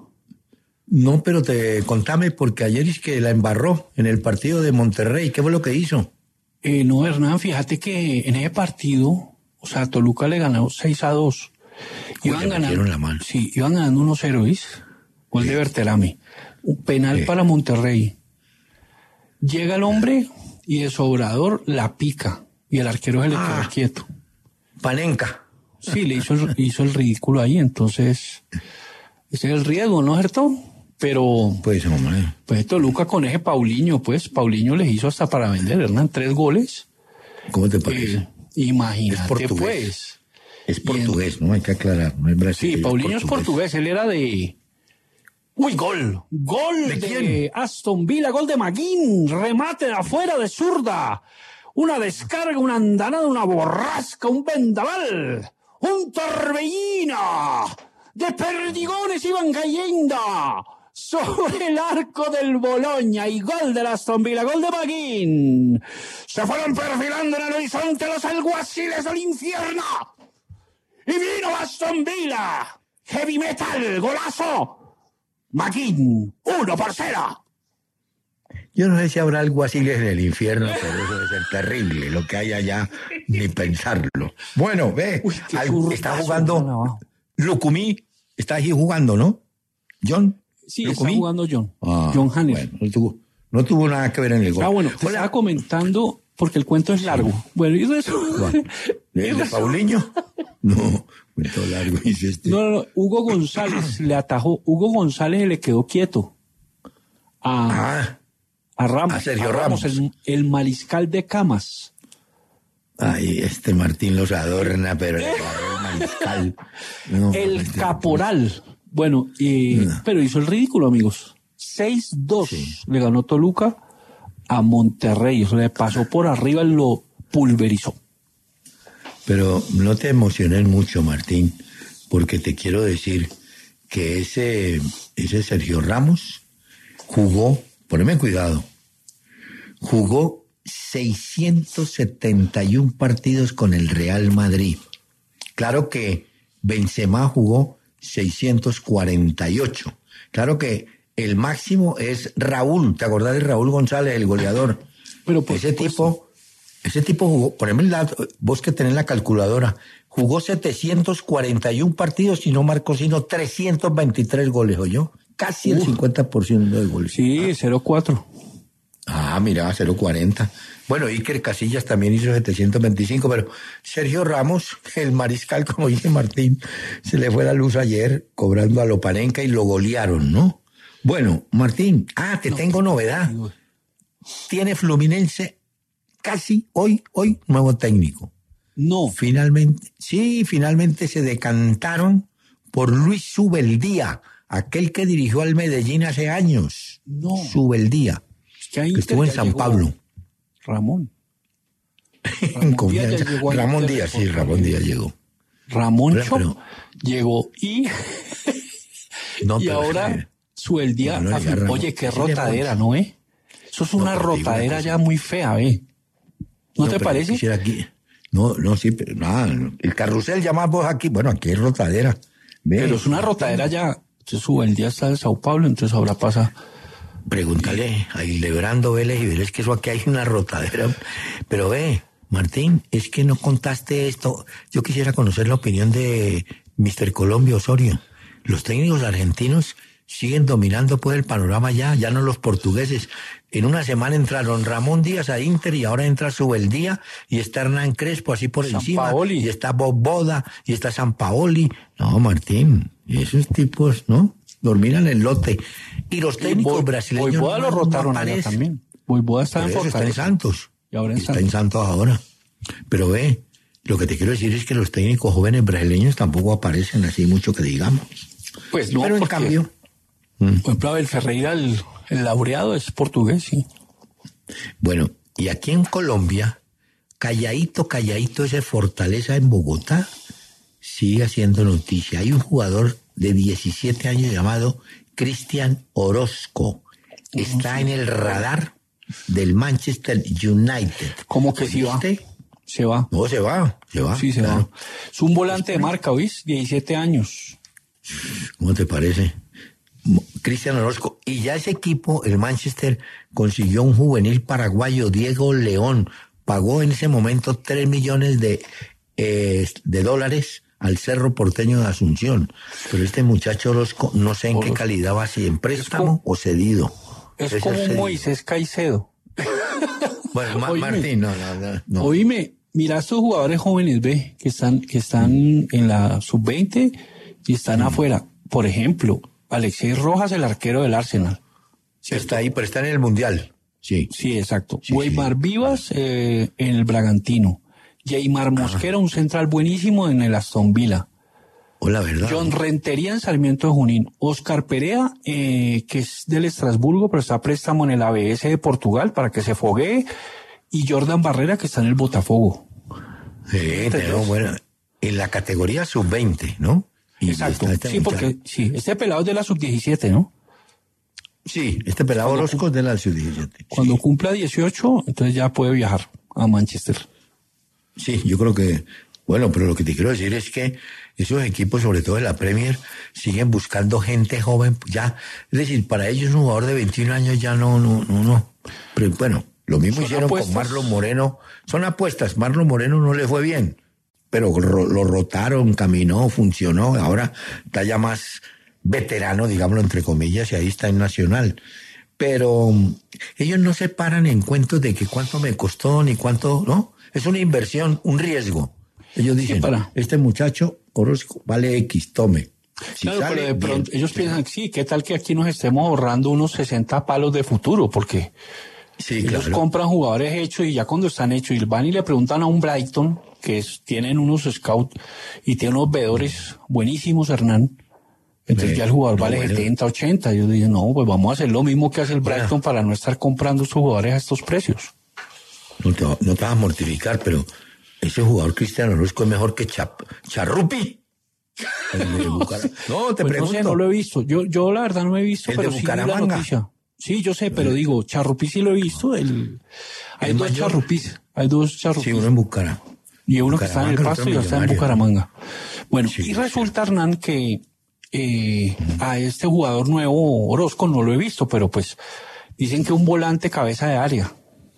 No, pero te contame, porque ayer es que la embarró en el partido de Monterrey. ¿Qué fue lo que hizo? Eh, no, Hernán, fíjate que en ese partido, o sea, Toluca le ganó seis a dos. Uy, Iban le ganando, metieron la mano. sí, iban ganando uno cero, ¿viste? Gol de Berterame. Un penal Sí. para Monterrey. Llega el hombre y de sobrador la pica. Y el arquero se le Ah. quedó quieto. Panenka. Sí, le hizo el, hizo el ridículo ahí, entonces ese es el riesgo, ¿no es cierto? Pero Pues, hombre. pues Toluca con ese Paulinho, pues Paulinho les hizo hasta para vender, Hernán, tres goles. ¿Cómo te parece? Eh, imagínate, Es portugués. pues. Es portugués, ¿no? Hay que aclarar, no es Sí, brasileño. Paulinho es portugués, él era de... Uy, gol, gol ¿De de, quién? Aston Villa, gol de Maguín, remate de afuera de zurda, una descarga, una andanada, una borrasca, un vendaval, un torbellino de perdigones iban cayendo sobre el arco del Bologna y gol del Aston Villa, gol de Maguín. Se fueron perfilando en el horizonte los alguaciles del infierno. Y vino Aston Villa. Heavy metal, golazo. Maguín, uno por cero. Yo no sé si habrá algo así en el infierno, pero eso debe ser terrible, lo que hay allá, ni pensarlo. Bueno, ve, Uy, qué al- zurdazo, está Juan, jugando abajo. Lucumí, está ahí jugando, ¿no? John. Sí, Lucumí. está jugando John. Ah, John Hannes. bueno, no, tuvo, no tuvo nada que ver en el gol. Ah, bueno, te Hola. estaba comentando porque el cuento es largo. Bueno, y eso... ¿El de Paulinho? No, cuento largo, dice este. No, no, no. Hugo González le atajó. Hugo González le quedó quieto a, Ah, a Ramos. a Sergio Ramos. El, el mariscal de Camas. ay, este Martín los adorna, pero le agarró el mariscal. No, El este- caporal. Bueno, eh, No. pero hizo el ridículo, amigos. seis dos Sí. le ganó Toluca a Monterrey. Eso le pasó por arriba y lo pulverizó. Pero no te emociones mucho, Martín, porque te quiero decir que ese, ese Sergio Ramos jugó, poneme cuidado, jugó seiscientos setenta y uno partidos con el Real Madrid. Claro que Benzema jugó seiscientos cuarenta y ocho. Claro que el máximo es Raúl, ¿te acordás de Raúl González, el goleador? Pero por ese supuesto. tipo, ese tipo jugó, poneme el dato, vos que tenés la calculadora, jugó setecientos cuarenta y uno partidos y no marcó sino trescientos veintitrés goles, ¿oyó? Casi el Uf. cincuenta por ciento de goles. Sí, cero cuatro. Ah, mira, cero cuarenta. Bueno, Iker Casillas también hizo setecientos veinticinco, pero Sergio Ramos, el mariscal, como dice Martín, se le fue la luz ayer cobrando a Loparenca y lo golearon, ¿no? Bueno, Martín, ah, te tengo novedad. Tiene Fluminense casi hoy, hoy, nuevo técnico. No, Finalmente, sí, finalmente se decantaron por Luis Subeldía, aquel que dirigió al Medellín hace años. No. Subeldía, es que, a que Inter estuvo en ya San llegó Pablo. Ramón. En Ramón confianza. Díaz ya llegó a Ramón Inter Díaz, por sí, Ramón Colombia. Díaz llegó. Ramón Pero- Chop pero- llegó y, No, y pero ahora sí. Sueldía. No, no le afirmó- agarran. Oye, qué Sí le rotadera, pones. ¿no, eh? Eso es No, una pero te digo una rotadera cosa. ya muy fea, ¿eh? ¿No, te pero parece? quisiera aquí. No, no, sí, pero nada. El carrusel llamás vos aquí. Bueno, aquí es rotadera. Ve, Pero es una rotadera ya Entonces Subeldía está en Sao Paulo, entonces ahora pasa... Pregúntale a Hildebrando Vélez y Vélez que eso aquí hay una rotadera. Pero ve, Martín, es que no contaste esto. Yo quisiera conocer la opinión de mister Colombia Osorio. Los técnicos argentinos siguen dominando pues el panorama ya, ya no los portugueses. En una semana entraron Ramón Díaz a Inter y ahora entra Subeldía y está Hernán Crespo así por encima. Sampaoli. Y está Bob Boda y está Sampaoli. No, Martín, esos tipos, ¿no? Dominan el lote. Y los técnicos Boy, brasileños... Boyboda lo rotaron allá aparecen. también. Boyboda está en Por eso está en Fortaleza. Santos. Y ahora en está Santos. en Santos ahora. Pero ve, lo que te quiero decir es que los técnicos jóvenes brasileños tampoco aparecen así mucho que digamos. Pues no, Pero en porque, cambio... por ejemplo, Abel Ferreira, el, el laureado, es portugués, sí. Bueno, y aquí en Colombia, calladito, calladito ese Fortaleza en Bogotá, sigue haciendo noticia. Hay un jugador de diecisiete años llamado Cristian Orozco. Está en el radar del Manchester United. ¿Cómo que sí va? ¿Viste? Se va. No, se va, se va. Sí, se claro. va. Es un volante de marca, ¿oís? diecisiete años. ¿Cómo te parece? Cristian Orozco. Y ya ese equipo, el Manchester, consiguió un juvenil paraguayo, Diego León. Pagó en ese momento tres millones de, eh, de dólares al Cerro Porteño de Asunción. Pero este muchacho Orozco, no sé en Orozco. qué calidad va, si en préstamo como- o cedido. Es Ese como un cedido. Moisés Caicedo. Bueno, Ma- Oíme. Martín, no, no, no. no. Oíme, mira estos jugadores jóvenes, ve, que están, que están en la sub veinte y están afuera. Por ejemplo, Alexei Rojas, el arquero del Arsenal. Está ahí, pero está en el Mundial. Sí. Sí, exacto. Sí, Weimar sí. Vivas eh, en el Bragantino. Jaymar Mosquera, un central buenísimo en el Aston Villa. O la verdad. John Rentería en Sarmiento de Junín. Oscar Perea, eh, que es del Estrasburgo, pero está a préstamo en el A B S de Portugal para que se foguee. Y Jordan Barrera, que está en el Botafogo. Sí, pero bueno, en la categoría sub veinte, ¿no? Y Exacto. está este Sí, muchacho. porque sí, este pelado es de la sub diecisiete, ¿no? Sí, este pelado Orozco es de la sub diecisiete. Cuando Sí. cumpla dieciocho, entonces ya puede viajar a Manchester. Sí, yo creo que, bueno, pero lo que te quiero decir es que esos equipos, sobre todo de la Premier, siguen buscando gente joven, ya, es decir, para ellos un jugador de veintiún años ya no, no, no, no. Pero bueno, lo mismo Son hicieron apuestas. con Marlon Moreno, son apuestas, Marlon Moreno no le fue bien, pero ro- lo rotaron, caminó, funcionó, ahora está ya más veterano, digámoslo entre comillas, y ahí está en Nacional. Pero um, ellos no se paran en cuentos de que cuánto me costó ni cuánto, ¿no? Es una inversión, un riesgo. Ellos dicen, para. este muchacho Orozco vale X, tome. Si Claro, sale, pero de bien. pronto ellos piensan, sí, ¿qué tal que aquí nos estemos ahorrando unos sesenta palos de futuro? Porque Sí, ellos claro. compran jugadores hechos y ya cuando están hechos y van y le preguntan a un Brighton, que es, tienen unos scouts y tienen unos veedores buenísimos, Hernán. Entonces Ve, ya el jugador no, vale bueno. setenta, ochenta. Yo dije, no, pues vamos a hacer lo mismo que hace el Bueno. Brighton para no estar comprando estos jugadores a estos precios. No te, va- no te vas a mortificar, pero ese jugador Cristiano Orozco es mejor que Chap, Charrupi. El de Bucara- No, te Pues no pregunto. sé, no lo he visto. Yo, yo la verdad no he visto, El de pero sí vi la Bucaramanga. noticia. Sí, yo sé, pero digo, Charrupí sí lo he visto. El, hay El dos mayor. Charrupís, hay dos Sí, Charrupís. uno en Bucara. Y uno que está en el Bucaramanga, Pasto y otro otro está en Millonario. Bucaramanga. Bueno, Sí, y resulta, Hernán, que eh, a este jugador nuevo, Orozco, no lo he visto, pero pues dicen que un volante cabeza de área.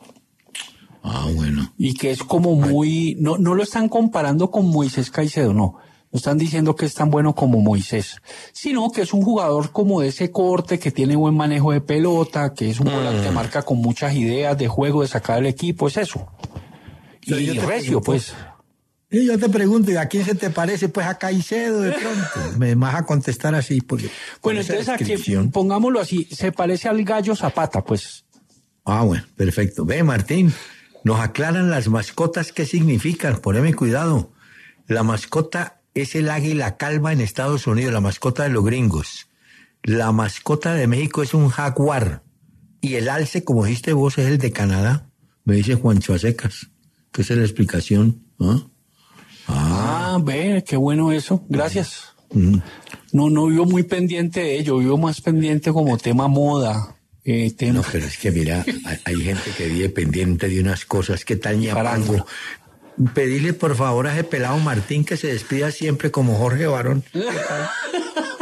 Ah, bueno. Y que es como muy, no, no lo están comparando con Moisés Caicedo, no. No están diciendo que es tan bueno como Moisés, sino que es un jugador como de ese corte, que tiene buen manejo de pelota, que es un volante que marca con muchas ideas de juego, de sacar el equipo, es eso. Yo- Y yo te recio, pregunto, pues. Y yo te pregunto, ¿y a quién se te parece? Pues a Caicedo de pronto. Me vas a contestar así. Porque, con Bueno, esa entonces aquí, descripción. pongámoslo así, se parece al Gallo Zapata, pues. Ah, bueno, perfecto. Ve, Martín, nos aclaran las mascotas qué significan. Poneme cuidado. La mascota es el águila calva en Estados Unidos, la mascota de los gringos. La mascota de México es un jaguar. Y el alce, como dijiste vos, es el de Canadá. Me dice Juancho Acecas. ¿Qué es la explicación? ¿Ah? Ah, ve, qué bueno eso. Gracias. Mm. No, no vivo muy pendiente de ello, vivo más pendiente como tema moda. Eh, tema. No, pero es que mira, hay, hay gente que vive pendiente de unas cosas. ¿Qué tal Ñapango? Pedirle por favor a ese pelado Martín que se despida siempre como Jorge Barón.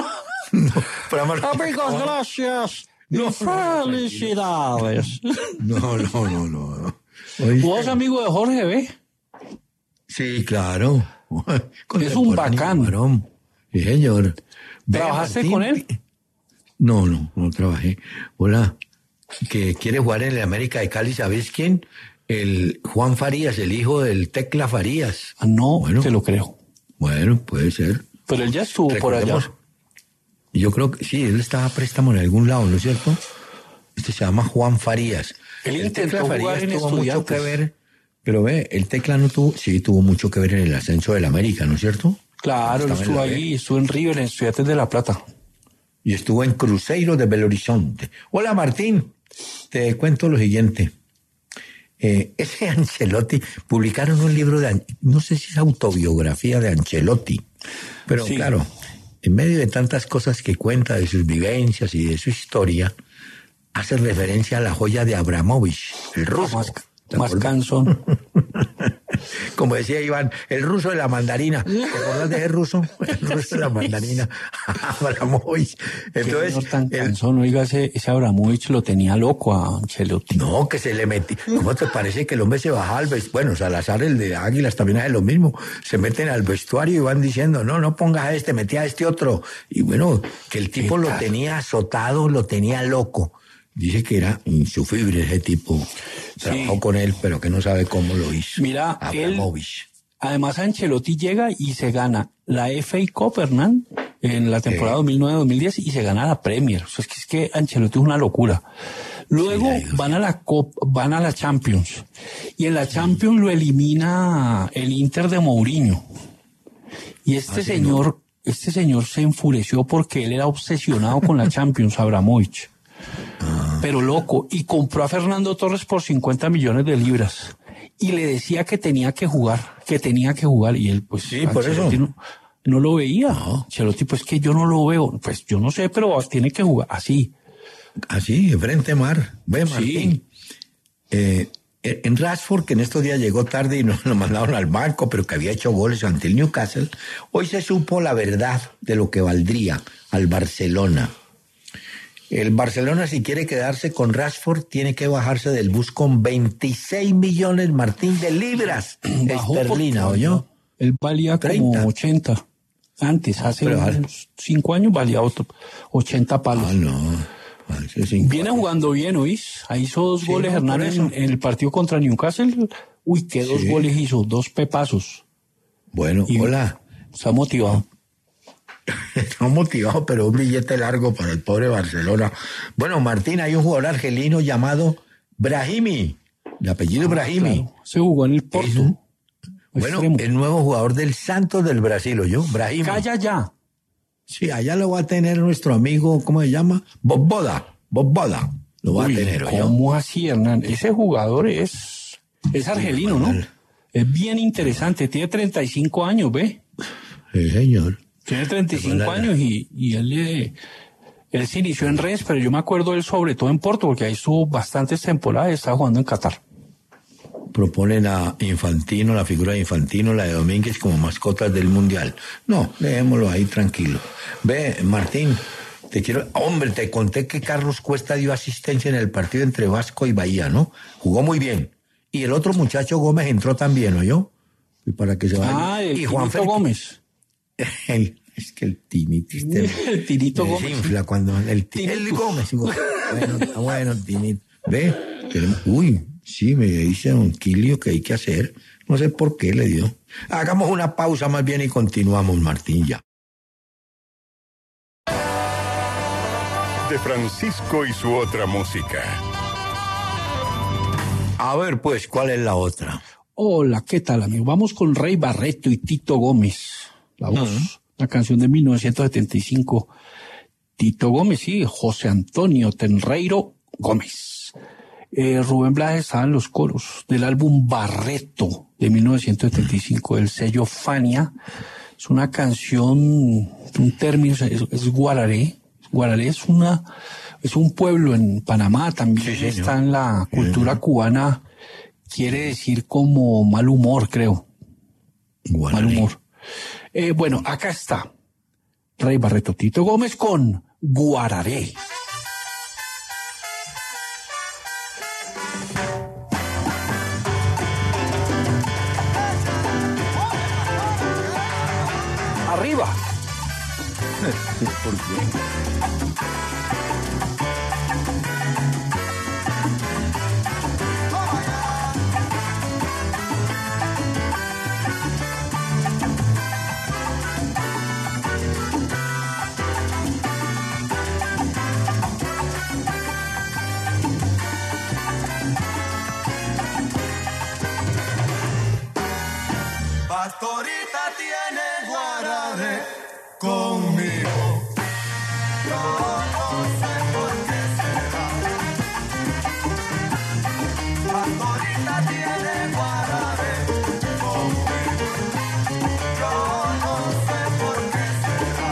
No, para Mar- Amigos, gracias. No, Y felicidades. No, no, no, no. Oíste. ¿Vos amigo de Jorge B? Sí, claro. Es un bacán. Varón. Sí, señor. Ve, ¿Trabajaste Martín. con él? No, no, no trabajé. Hola, que quiere jugar en el América de Cali, ¿sabes quién? El Juan Farías, el hijo del Tecla Farías. Ah, no, Bueno. te lo creo. Bueno, puede ser. Pero él ya estuvo por allá. Recordemos, yo creo que sí, él estaba a préstamo en algún lado, ¿no es cierto? Este se llama Juan Farías. Él el intentó Tecla jugar Farías en tuvo mucho Estudiantes. que ver, pero ve, el Tecla no tuvo, sí tuvo mucho que ver en el ascenso del América, ¿no es cierto? Claro, él Estaba en estuvo la ahí, B. estuvo en River, en Estudiantes de La Plata. Y estuvo en Cruzeiro de Belo Horizonte. Hola Martín, te cuento lo siguiente. Eh, ese Ancelotti, publicaron un libro de, An- no sé si es autobiografía de Ancelotti, pero Sí. claro, en medio de tantas cosas que cuenta de sus vivencias y de su historia, hace referencia a la joya de Abramovich, el ruso. Más, ¿Te más acuerdas? cansón. Como decía Iván, el ruso de la mandarina. ¿Te acordás de ese ruso? El ruso de la mandarina. Abramovich. Entonces, Qué señor tan el- cansón, oiga, ese, ese Abramovich lo tenía loco a Ancelotti. no, que se le metí. ¿Cómo te parece que el hombre se baja al vestuario? Bueno, Salazar, el de Águilas, también hace lo mismo. Se meten al vestuario y van diciendo, no, no pongas a este, metí a este otro. Y bueno, que el tipo lo tenía azotado, lo tenía loco. Dice que era insufrible ese tipo. Trabajó con él, pero que no sabe cómo lo hizo. Mira, él- Abramovich. Además, Ancelotti llega y se gana la F A Cup, Hernán, en la temporada Sí. dos mil nueve dos mil diez y se gana la Premier. O sea, es que, es que Ancelotti es una locura. Luego Sí, la- van a la Cop, van a la Champions. Y en la Champions lo elimina el Inter de Mourinho. Y este Ah, sí, señor, este señor se enfureció porque él era obsesionado con la Champions, Abramovich. Ah. Pero loco, y compró a Fernando Torres por cincuenta millones de libras. Y le decía que tenía que jugar, que tenía que jugar. Y él, pues, Sí, por Ancelotti eso. No, no lo veía. Ancelotti, pues que yo no lo veo. Pues yo no sé, pero tiene que jugar así. Así, frente mar. Ve, Sí. Martín. Eh, en Rashford, que en estos días llegó tarde y nos lo mandaron al banco, pero que había hecho goles ante el Newcastle, hoy se supo la verdad de lo que valdría al Barcelona. El Barcelona, si quiere quedarse con Rashford, tiene que bajarse del bus con veintiséis millones, Martín, de libras Bajó esterlina, porque ¿oyó? Él valía treinta. como ochenta. Antes, hace pero vale. unos cinco años valía otro, ochenta palos. Ah, no. Hace cinco Viene años. jugando bien, ¿oís? Ahí hizo dos Sí, goles no, por Hernández eso. en, en el partido contra Newcastle. Uy, qué dos Sí. goles hizo, dos pepazos. Bueno, Y- hola. Está motivado. Está motivado, pero un billete largo para el pobre Barcelona. Bueno, Martín, hay un jugador argelino llamado Brahimi, de apellido Brahimi. Claro, se jugó en el Porto. Es un- Bueno, Extremo. el nuevo jugador del Santos del Brasil, ¿oyó? Brahimi. Calla ya. Sí, allá lo va a tener nuestro amigo, ¿cómo se llama? Bobboda. Bobboda. Lo va Uy, a tener, ¿oyó? ¿cómo así, Hernán? Ese jugador es, es argelino, ¿no? fatal. Es bien interesante. Tiene treinta y cinco años, ¿ve? Sí, señor. Tiene treinta y cinco Fatal. años y, y él, eh, él se inició en Rennes, pero yo me acuerdo de él sobre todo en Porto, porque ahí estuvo bastantes temporadas y estaba jugando en Qatar. Proponen a Infantino, la figura de Infantino, la de Domínguez, como mascotas del Mundial. No, dejémoslo ahí tranquilo. Ve, Martín, te quiero... Hombre, te conté que Carlos Cuesta dio asistencia en el partido entre Vasco y Bahía, ¿no? Jugó muy bien. Y el otro muchacho Gómez entró también, ¿oyó? Y para que se vaya. Ah, el y Juan Tinito Fer- Gómez. El- es que el Tinito... Este, El Tinito me Gómez. desinfla cuando... El, ti- el Tinito. Gómez. Bueno, está bueno, Tinito. Ve, tenemos- uy, sí, me dice don Quilio que hay que hacer. No sé por qué le dio. Hagamos una pausa más bien y continuamos, Martín, ya. De Francisco y su otra música. A ver, pues, ¿cuál es la otra? Hola, ¿qué tal, amigo? Vamos con Rey Barreto y Tito Gómez. La voz, la canción de mil novecientos setenta y cinco. Tito Gómez, sí, José Antonio Tenreiro Gómez. Eh, Rubén Blades estaba en los coros del álbum Barreto de mil novecientos setenta y cinco, del sello Fania. Es una canción, un término, es, es guararé. Guararé es una, es un pueblo en Panamá, también Sí, señor. está en la cultura cubana, quiere decir como mal humor, creo. Guaraní. Mal humor. Eh, bueno, acá está. Rey Barreto, Tito Gómez con Guararé. Arriba. ¿Por qué? Pastorita tiene guarare conmigo. Yo no sé por qué será. Pastorita tiene guarare conmigo. Yo no sé por qué será.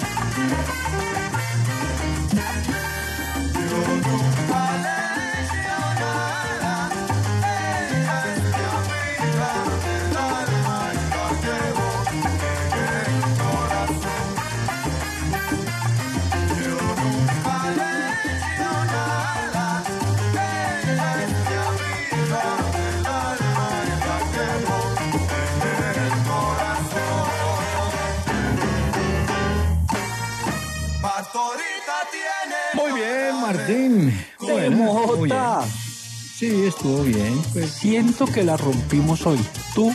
Yo nunca le he dicho nada. Ella es mi amiga del alma y la llevo en el corazón. Yo nunca le he dicho nada. Ella es mi amiga del alma y la llevo en el corazón. Pastorita tiene. Muy bien, Martín. De muy bien. Mota. Sí, estuvo bien. Pues, Siento que la rompimos hoy. Tú,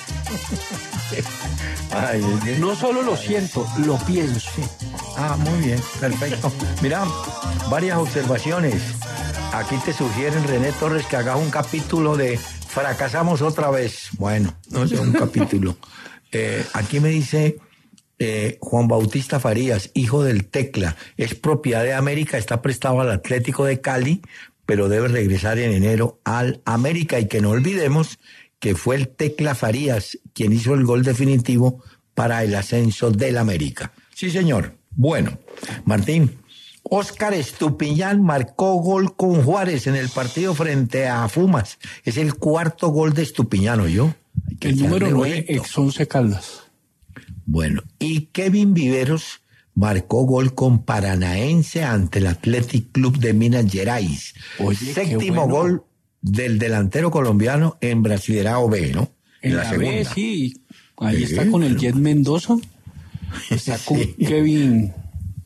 ay, es que- no solo lo siento, lo pienso. Ah, muy bien, perfecto. Mira, varias observaciones. Aquí te sugieren, René Torres, que hagas un capítulo de Fracasamos otra vez. Bueno, no sé, un capítulo. Eh, aquí me dice eh, Juan Bautista Farías, hijo del Tecla, es propiedad de América, está prestado al Atlético de Cali, pero debe regresar en enero al América. Y que no olvidemos que fue el Tecla Farías quien hizo el gol definitivo para el ascenso del América. Sí, señor. Bueno, Martín, Óscar Estupiñán marcó gol con Juárez en el partido frente a Pumas. Es el cuarto gol de Estupiñán, ¿oyó? Hay que El número echarle nueve, ojito. ex once Caldas. Bueno, y Kevin Viveros marcó gol con Paranaense ante el Athletic Club de Minas Gerais. Oye, qué Séptimo bueno. gol del delantero colombiano en Brasileirao B, ¿no? En la B, sí. Ahí Sí, está con el pero- Jet Mendoza. Está con Sí. Kevin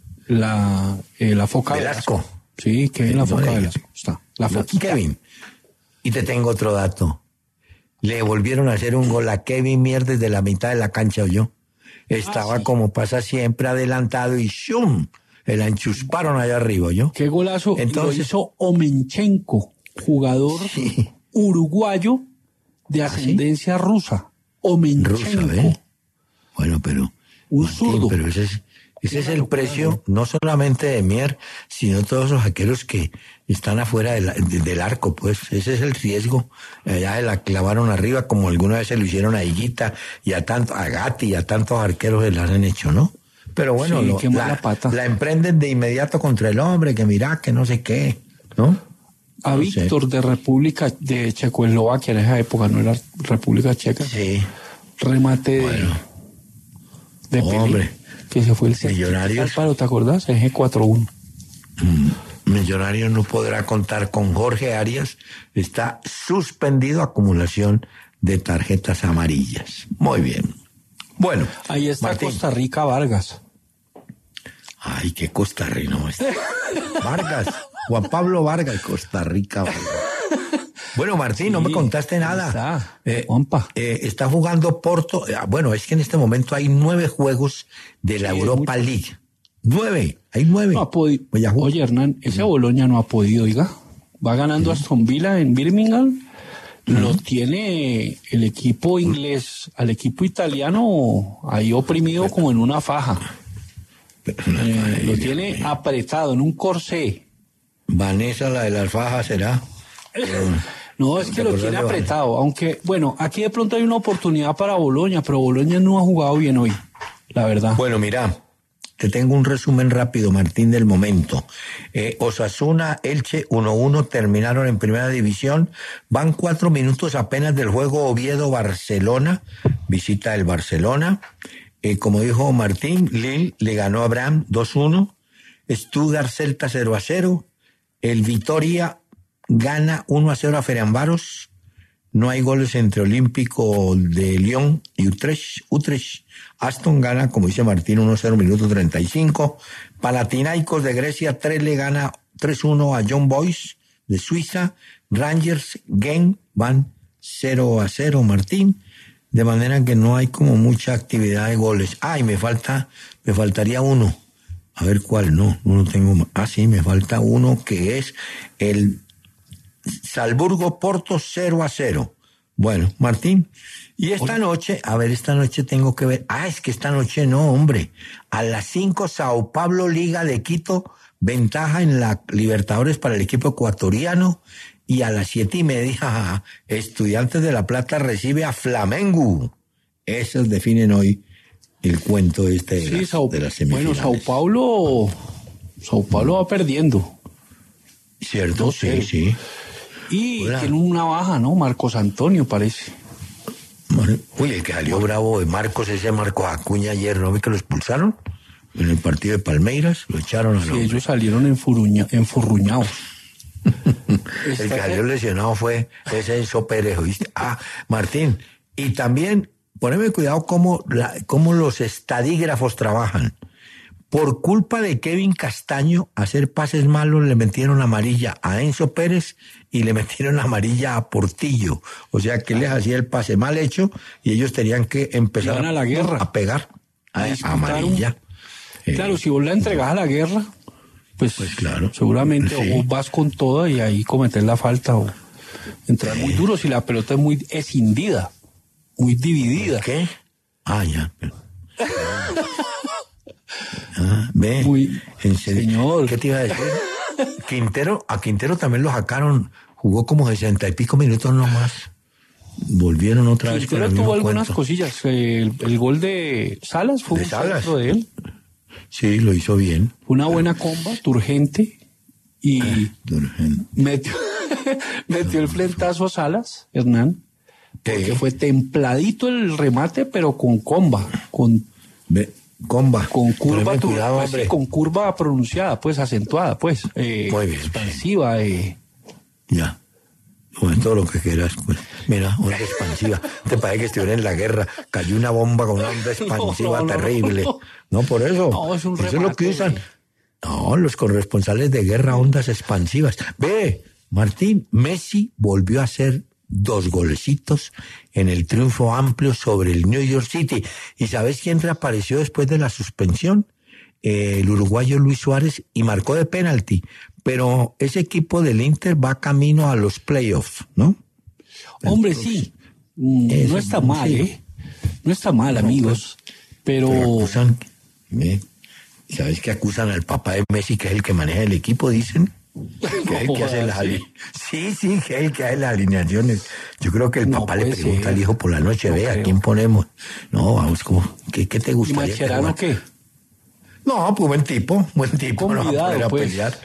la, eh, la Foca Velasco. Sí, Kevin la No Foca le digas. Velasco. Está. La No, Foquita. Kevin. Y te tengo otro dato. Le volvieron a hacer un gol a Kevin Mier desde la mitad de la cancha, ¿oyó? Estaba Ah, sí. como pasa siempre adelantado y ¡shum! El enchusparon allá arriba, ¿yo? Qué golazo Entonces- lo hizo Omenchenko, jugador Sí. uruguayo de ascendencia rusa. Omenchenko. Rusa, ¿eh? Bueno, pero... Un Martín, zurdo. pero ese es, ese es Una el locura, precio, no solamente de Mier, sino todos esos arqueros que están afuera del, de- del arco, pues. Ese es el riesgo. Allá la clavaron arriba, como alguna vez se lo hicieron a Higuita y a tanto, a Gatti y a tantos arqueros que la han hecho, ¿no? Pero bueno, Sí, lo- qué mala la, pata. la emprenden de inmediato contra el hombre, que mira, que no sé qué, ¿no? A No sé. Víctor de República de Checoslovaquia en esa época, no era República Checa. Sí. Remate de, Bueno. de Pelé, Hombre. que se fue el centro. Millonarios. Palo, ¿te acordás? Eje cuatro uno. Millonario no podrá contar con Jorge Arias. Está suspendido acumulación de tarjetas amarillas. Muy bien. Bueno. Ahí está Martín. Costa Rica Vargas. Ay, qué Costa Rica. No, este. Vargas. Juan Pablo Vargas, Costa Rica. Vargas. Bueno, Martín, no me Sí, contaste ahí nada. está, Eh, Juanpa. eh, está jugando Porto. Ah, bueno, es que en este momento hay nueve juegos de la Sí, es Europa mucho. League. Nueve. Hay nueve. No ha podido. Pues ya jugó. Oye, Hernán, ese Boloña no ha podido, oiga. Va ganando Aston Villa en Birmingham. Lo tiene el equipo inglés, al equipo italiano ahí oprimido como en una faja. Eh, lo tiene apretado en un corsé. Vanessa, la de las fajas, ¿será? No, es ¿Te que lo acordás tiene de Vanessa? apretado. Aunque, bueno, aquí de pronto hay una oportunidad para Boloña, pero Boloña no ha jugado bien hoy, la verdad. Bueno, mira, te tengo un resumen rápido, Martín, del momento. Eh, Osasuna, Elche, uno uno, terminaron en primera división. Van cuatro minutos apenas del juego Oviedo-Barcelona, visita el Barcelona. Eh, como dijo Martín, Lille le ganó a Bram dos uno. Stuttgart Celta cero a cero. El Vitoria gana uno a cero a Ferencváros. No hay goles entre Olímpico de Lyon y Utrecht. Utrecht. Aston gana, como dice Martín, uno a cero, minuto treinta y cinco. Panathinaikos de Grecia tres le gana tres uno a Young Boys de Suiza. Rangers, Genk van cero a cero, Martín. De manera que no hay como mucha actividad de goles. Ay, me falta, me faltaría uno. A ver cuál, no, no lo tengo. Ah, sí, me falta uno que es el Salzburgo Porto cero a cero. Bueno, Martín, y esta noche, a ver, esta noche tengo que ver. Ah, es que esta noche no, hombre. A las cinco, Sao Paulo Liga de Quito, ventaja en la Libertadores para el equipo ecuatoriano. Y a las siete y media, Estudiantes de La Plata recibe a Flamengo. Esos definen hoy el cuento este de, sí, las, Sao, de las semifinales. Bueno, Sao Paulo, Sao Paulo va perdiendo. Cierto, sí, sí. Y Hola. tiene una baja, ¿no? Marcos Antonio, parece. Uy, el que salió bravo de Marcos, ese Marcos Acuña ayer, ¿no ve que lo expulsaron? En el partido de Palmeiras, lo echaron a Sí, la... ellos salieron enfurruña, enfurruñados. El que salió lesionado fue ese Enzo Pérez, ¿viste? Ah, Martín, y también poneme cuidado cómo, la, cómo los estadígrafos trabajan. Por culpa de Kevin Castaño, hacer pases malos, le metieron amarilla a Enzo Pérez y le metieron amarilla a Portillo. O sea, que les hacía el pase mal hecho y ellos tenían que empezar a la guerra, a pegar a, a amarilla. Claro, eh, si vos la entregás a la guerra, pues, pues claro, seguramente sí. o vas con toda y ahí cometer la falta o entrar sí. muy duro si la pelota es muy escindida, muy dividida. ¿Qué? Ah, ya. Ah, ve, muy, en serio. Señor. ¿Qué te iba a decir? Quintero, a Quintero también lo sacaron, jugó como sesenta y pico minutos nomás. Volvieron otra vez con el mismo tuvo algunas cuento. cosillas. El, el gol de Salas fue ¿De un Salas? centro de él. Sí, lo hizo bien. Fue una buena comba, turgente, y ah, turgente. metió, metió el flentazo a Salas, Hernán, porque fue templadito el remate, pero con comba, con... Ve. Comba. Con curva, tu, cuidado, pues, sí, con curva pronunciada, pues acentuada, pues. Eh, Muy bien. Expansiva. Eh. Ya. Bueno, todo lo que quieras, pues. Mira, onda expansiva. Te parece que estuviera en la guerra. Cayó una bomba con una onda expansiva no, no, terrible. No, no. no, por eso. No, es un eso remate, es lo que usan. No, los corresponsales de guerra, ondas expansivas. Ve, Martín, Messi volvió a hacer dos golecitos en el triunfo amplio sobre el New York City. ¿Y sabes quién reapareció después de la suspensión? Eh, el uruguayo Luis Suárez, y marcó de penalti. Pero ese equipo del Inter va camino a los playoffs, ¿no? Hombre, sí. Mm, Eso, no está mal, sí. ¿eh? No está mal, no, amigos. Pero... pero acusan, ¿eh? ¿Sabes que acusan al papá de Messi, que es el que maneja el equipo, dicen? Que es el que hace las ali... Sí, sí, que es el que hace las alineaciones. Yo creo que el no papá le pregunta ser. al hijo por la noche, no ve, creo. ¿a quién ponemos? No, vamos, como, ¿qué, qué te gustaría? ¿Y Mascherano qué? No, pues buen tipo, buen tipo, no va a poder a pues. pelear.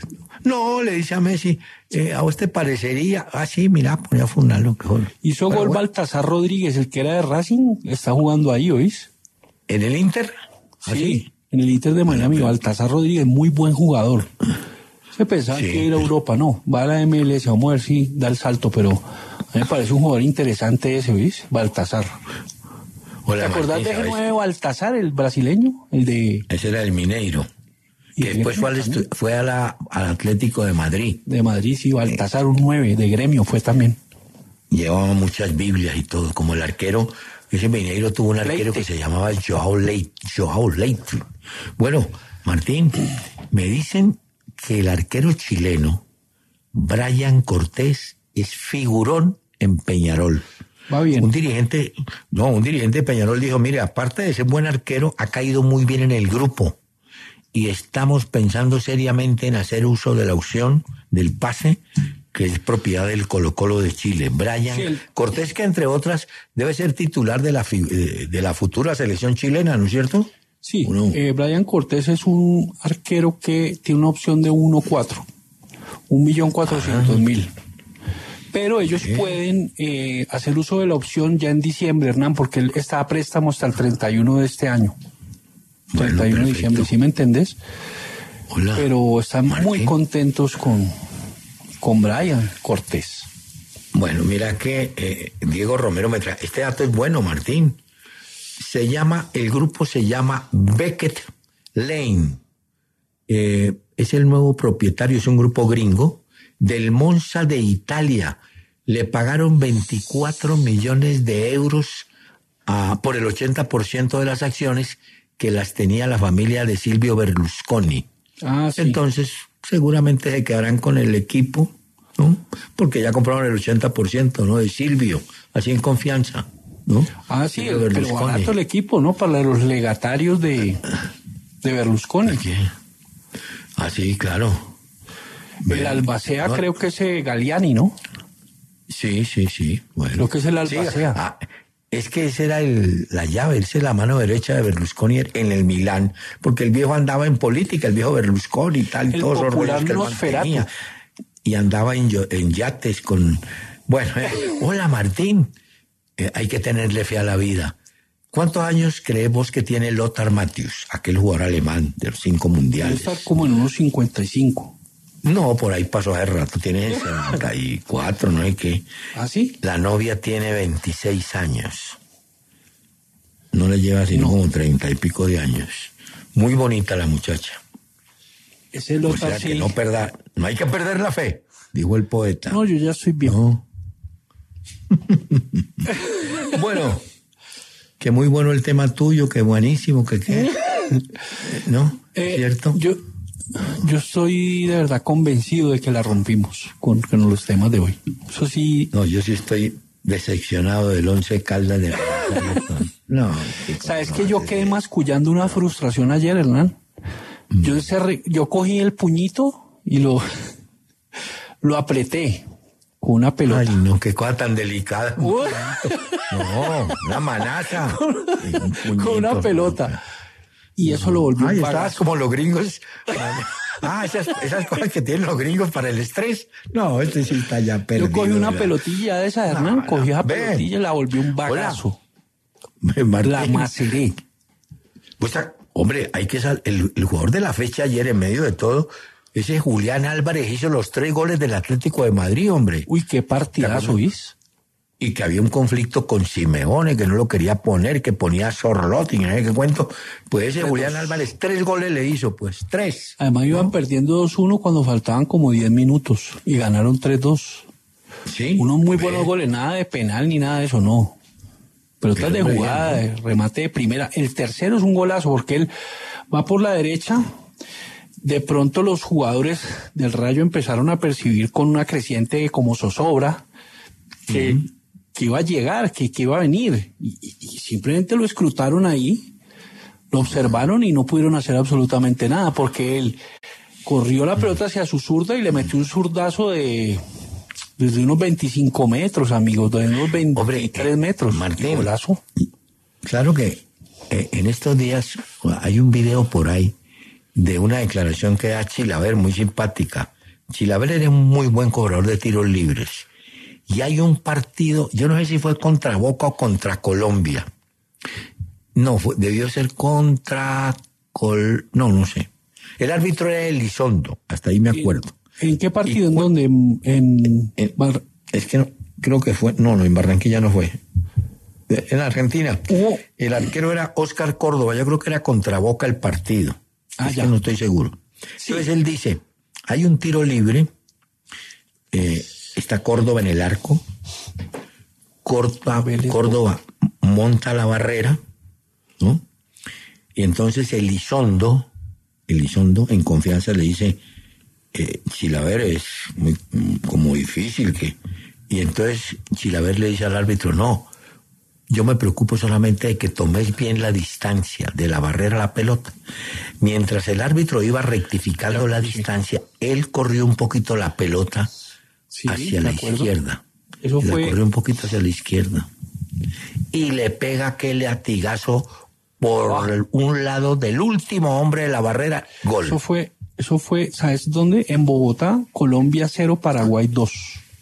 No, le dice a Messi, eh, ¿a usted parecería? Ah, sí, mira, ponía a Funalo. Hizo gol bueno. Baltasar Rodríguez, el que era de Racing, está jugando ahí, ¿oís? ¿En el Inter? Sí, ¿sí? En el Inter de Miami, bueno, Baltasar Rodríguez, muy buen jugador. Se pensaba sí, que ir a Europa, no, va a la M L S, vamos a ver si da el salto, pero a mí me parece un jugador interesante ese, ¿oís? Baltasar. Hola, ¿te acordás de ese nueve Baltasar, el brasileño? El de... Ese era el Mineiro. Que después fue, al, fue a la, al Atlético de Madrid. De Madrid, sí, Baltasar, un nueve, de Gremio fue también. Llevaba muchas Biblias y todo, como el arquero, ese Mineiro tuvo un arquero Leite. que se llamaba Joao Leite. Joao Leite. Bueno, Martín, me dicen que el arquero chileno, Brian Cortés, es figurón en Peñarol. Va bien. Un dirigente, no, un dirigente de Peñarol dijo, mire, aparte de ser buen arquero, ha caído muy bien en el grupo. Y estamos pensando seriamente en hacer uso de la opción del pase, que es propiedad del Colo-Colo de Chile. Brian sí, el... Cortés, que entre otras debe ser titular de la, de la futura selección chilena, ¿no es cierto? Sí, no? eh, Brian Cortés es un arquero que tiene una opción de uno cuatro, un millón cuatrocientos mil. pero ellos Sí. pueden eh, hacer uso de la opción ya en diciembre, Hernán, porque él está a préstamo hasta el treinta y uno de este año. Bueno, treinta y uno de perfecto. diciembre, ¿sí me entendés? Hola. Pero están muy Martín. contentos con, con Brian Cortés. Bueno, mira que eh, Diego Romero me trae. Este dato es bueno, Martín. Se llama, el grupo se llama Beckett Lane. Eh, es el nuevo propietario, es un grupo gringo del Monza de Italia. Le pagaron veinticuatro millones de euros a, por el ochenta por ciento de las acciones que las tenía la familia de Silvio Berlusconi. Ah, sí. Entonces, seguramente se quedarán con el equipo, ¿no? Porque ya compraron el ochenta por ciento, ¿no? De Silvio, así en confianza, ¿no? Ah, sí, Silvio el- pero Berlusconi. barato el equipo, ¿no? Para los legatarios de, de Berlusconi. ¿Qué? Ah, sí, claro. El Albacea No. creo que es eh, Galliani, ¿no? Sí, sí, sí. Bueno. Creo que es el Sí, Albacea. ah, es que esa era el, la llave, esa es la mano derecha de Berlusconi en el Milán, porque el viejo andaba en política, el viejo Berlusconi y tal, El todos esos popular rollos que él Nosferatu. mantenía. Y andaba en, yo- en yates con... Bueno, eh, hola Martín, Eh, hay que tenerle fe a la vida. ¿Cuántos años crees vos que tiene Lothar Matthäus, aquel jugador alemán de los cinco Debe mundiales? estar como en unos cincuenta y cinco. No, por ahí pasó hace rato, tiene sesenta y cuatro, no hay que... ¿Ah, sí? La novia tiene veintiséis años. No le lleva sino como treinta y pico de años. Muy bonita la muchacha. Ese O Lothar sea que sí. no perda, no hay que perder la fe, dijo el poeta. No, yo ya estoy viejo. No. Bueno, que muy bueno el tema tuyo, que buenísimo, que qué. ¿No? Eh, ¿Cierto? Yo, yo estoy de verdad convencido de que la rompimos con, con los temas de hoy. Eso sí. No, yo sí estoy decepcionado del Once Caldas de... No. ¿Sabes que yo quedé mascullando una frustración ayer, Hernán? Yo, cerré- yo cogí el puñito y lo, lo apreté con una pelota. Ay, no, qué cosa tan delicada. Uy, No, una manaza. Un puñito. con una pelota. Y eso lo volvió Ay, un estabas bagazo. como los gringos. Ah, esas, esas cosas que tienen los gringos para el estrés. No, este sí está ya perdido. Yo cogí una ¿verdad? pelotilla de esa, Hernán, No, cogí no, esa ve. pelotilla y la volví un bagazo. Martín, La maceré. pues, ah, hombre, hay que sal el, el jugador de la fecha ayer, en medio de todo, ese Julián Álvarez hizo los tres goles del Atlético de Madrid, hombre. Uy, qué partidazo, ¿viste? Y que había un conflicto con Simeone, que no lo quería poner, que ponía a Sorlotti, y no sé qué cuento. Pues ese Julián Álvarez tres goles le hizo, pues, tres. Además iban perdiendo dos uno cuando faltaban como diez minutos y ganaron tres dos. Sí. Unos muy Ve. buenos goles, nada de penal ni nada de eso, no. Pelotas Pero, de hombre, jugada, de remate de primera. El tercero es un golazo porque él va por la derecha. De pronto los jugadores del Rayo empezaron a percibir con una creciente como zozobra que, que iba a llegar, que, que iba a venir. Y, y- y simplemente lo escrutaron ahí, lo observaron y no pudieron hacer absolutamente nada porque él corrió la pelota hacia su zurda y le metió un zurdazo de desde unos veinticinco metros, amigos, de unos veintitrés Hombre, eh, metros. Martín. Y golazo. Claro que eh, en estos días hay un video por ahí de una declaración que da Chilaver muy simpática. Chilaver era un muy buen cobrador de tiros libres. Y hay un partido, yo no sé si fue contra Boca o contra Colombia. No, fue, debió ser contra Col... No, no sé. El árbitro era Elizondo, hasta ahí me acuerdo. ¿En qué partido? Y ¿En fue- dónde? En, en En- Bar- Es que no, creo que fue, no, no, en Barranquilla no fue. De- En Argentina. Hubo- El arquero era Óscar Córdoba, yo creo que era contra Boca el partido. Ah, es ya. que no estoy seguro. Sí. Entonces él dice, hay un tiro libre, eh, está Córdoba en el arco, Córdoba, Vélez, Córdoba monta la barrera, ¿no? Y entonces Elizondo, Elizondo en confianza le dice, eh, Chilaver es muy, como difícil que... Y entonces Chilaver le dice al árbitro, no, yo me preocupo solamente de que tomes bien la distancia de la barrera a la pelota. Mientras el árbitro iba rectificando la distancia, él corrió un poquito la pelota Sí, hacia de la acuerdo. izquierda. Eso la fue- corrió un poquito hacia la izquierda. Y le pega aquel latigazo por el- un lado del último hombre de la barrera. Gol. Eso fue, eso fue, ¿sabes dónde? En Bogotá, Colombia cero, Paraguay dos.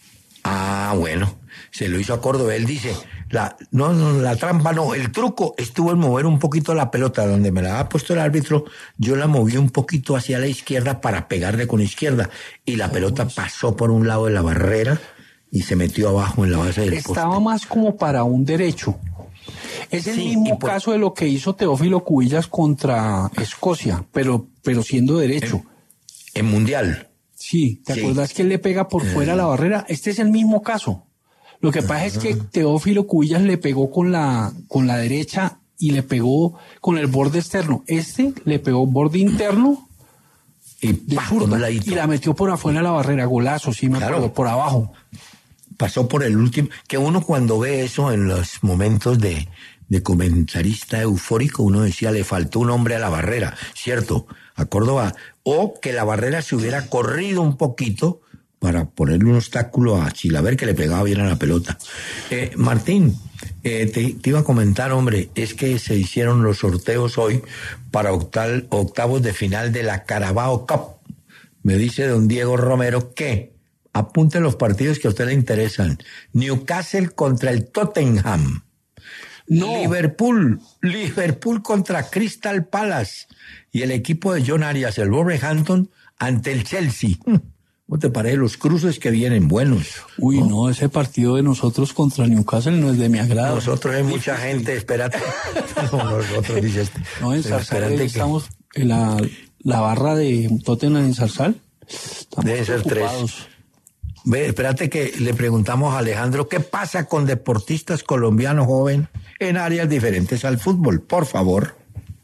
Ah, bueno, se lo hizo a Córdoba. Él dice, la, no, no, la trampa no, el truco estuvo en mover un poquito la pelota, donde me la ha puesto el árbitro, yo la moví un poquito hacia la izquierda para pegarle con la izquierda, y la pelota pasó por un lado de la barrera y se metió abajo en la base del poste. Estaba más como para un derecho. Es el Sí, mismo y por- caso de lo que hizo Teófilo Cubillas contra Escocia, pero, pero siendo derecho. En Mundial. Sí, ¿te Sí. acuerdas que él le pega por fuera a la barrera? Este es el mismo caso. Lo que pasa es que Teófilo Cubillas le pegó con la, con la derecha y le pegó con el borde externo. Este le pegó borde interno Y, de ¡pah! con un zurda ladito. y la metió por afuera a la barrera. Golazo, sí me Claro. acuerdo, por abajo. Pasó por el último, que uno cuando ve eso en los momentos de, de comentarista eufórico, uno decía, le faltó un hombre a la barrera, cierto, a Córdoba, o que la barrera se hubiera corrido un poquito para ponerle un obstáculo a Chilaver, que le pegaba bien a la pelota. Eh, Martín, eh, te, te iba a comentar, hombre, es que se hicieron los sorteos hoy para octal, octavos de final de la Carabao Cup. Me dice don Diego Romero que apunte los partidos que a usted le interesan. Newcastle contra el Tottenham. No. Liverpool, Liverpool contra Crystal Palace. Y el equipo de John Arias, el Wolverhampton, ante el Chelsea. ¿Cómo te parece? Los cruces que vienen buenos. Uy, no, ese partido de nosotros contra Newcastle no es de mi agrado. Nosotros hay mucha gente, espérate. No, nosotros, dice este. No, en Pero Zarzal espérate que estamos en la, la barra de Tottenham en Zarzal. Estamos Deben ser tres. preocupados. Ve, espérate que le preguntamos a Alejandro qué pasa con deportistas colombianos joven en áreas diferentes al fútbol, por favor.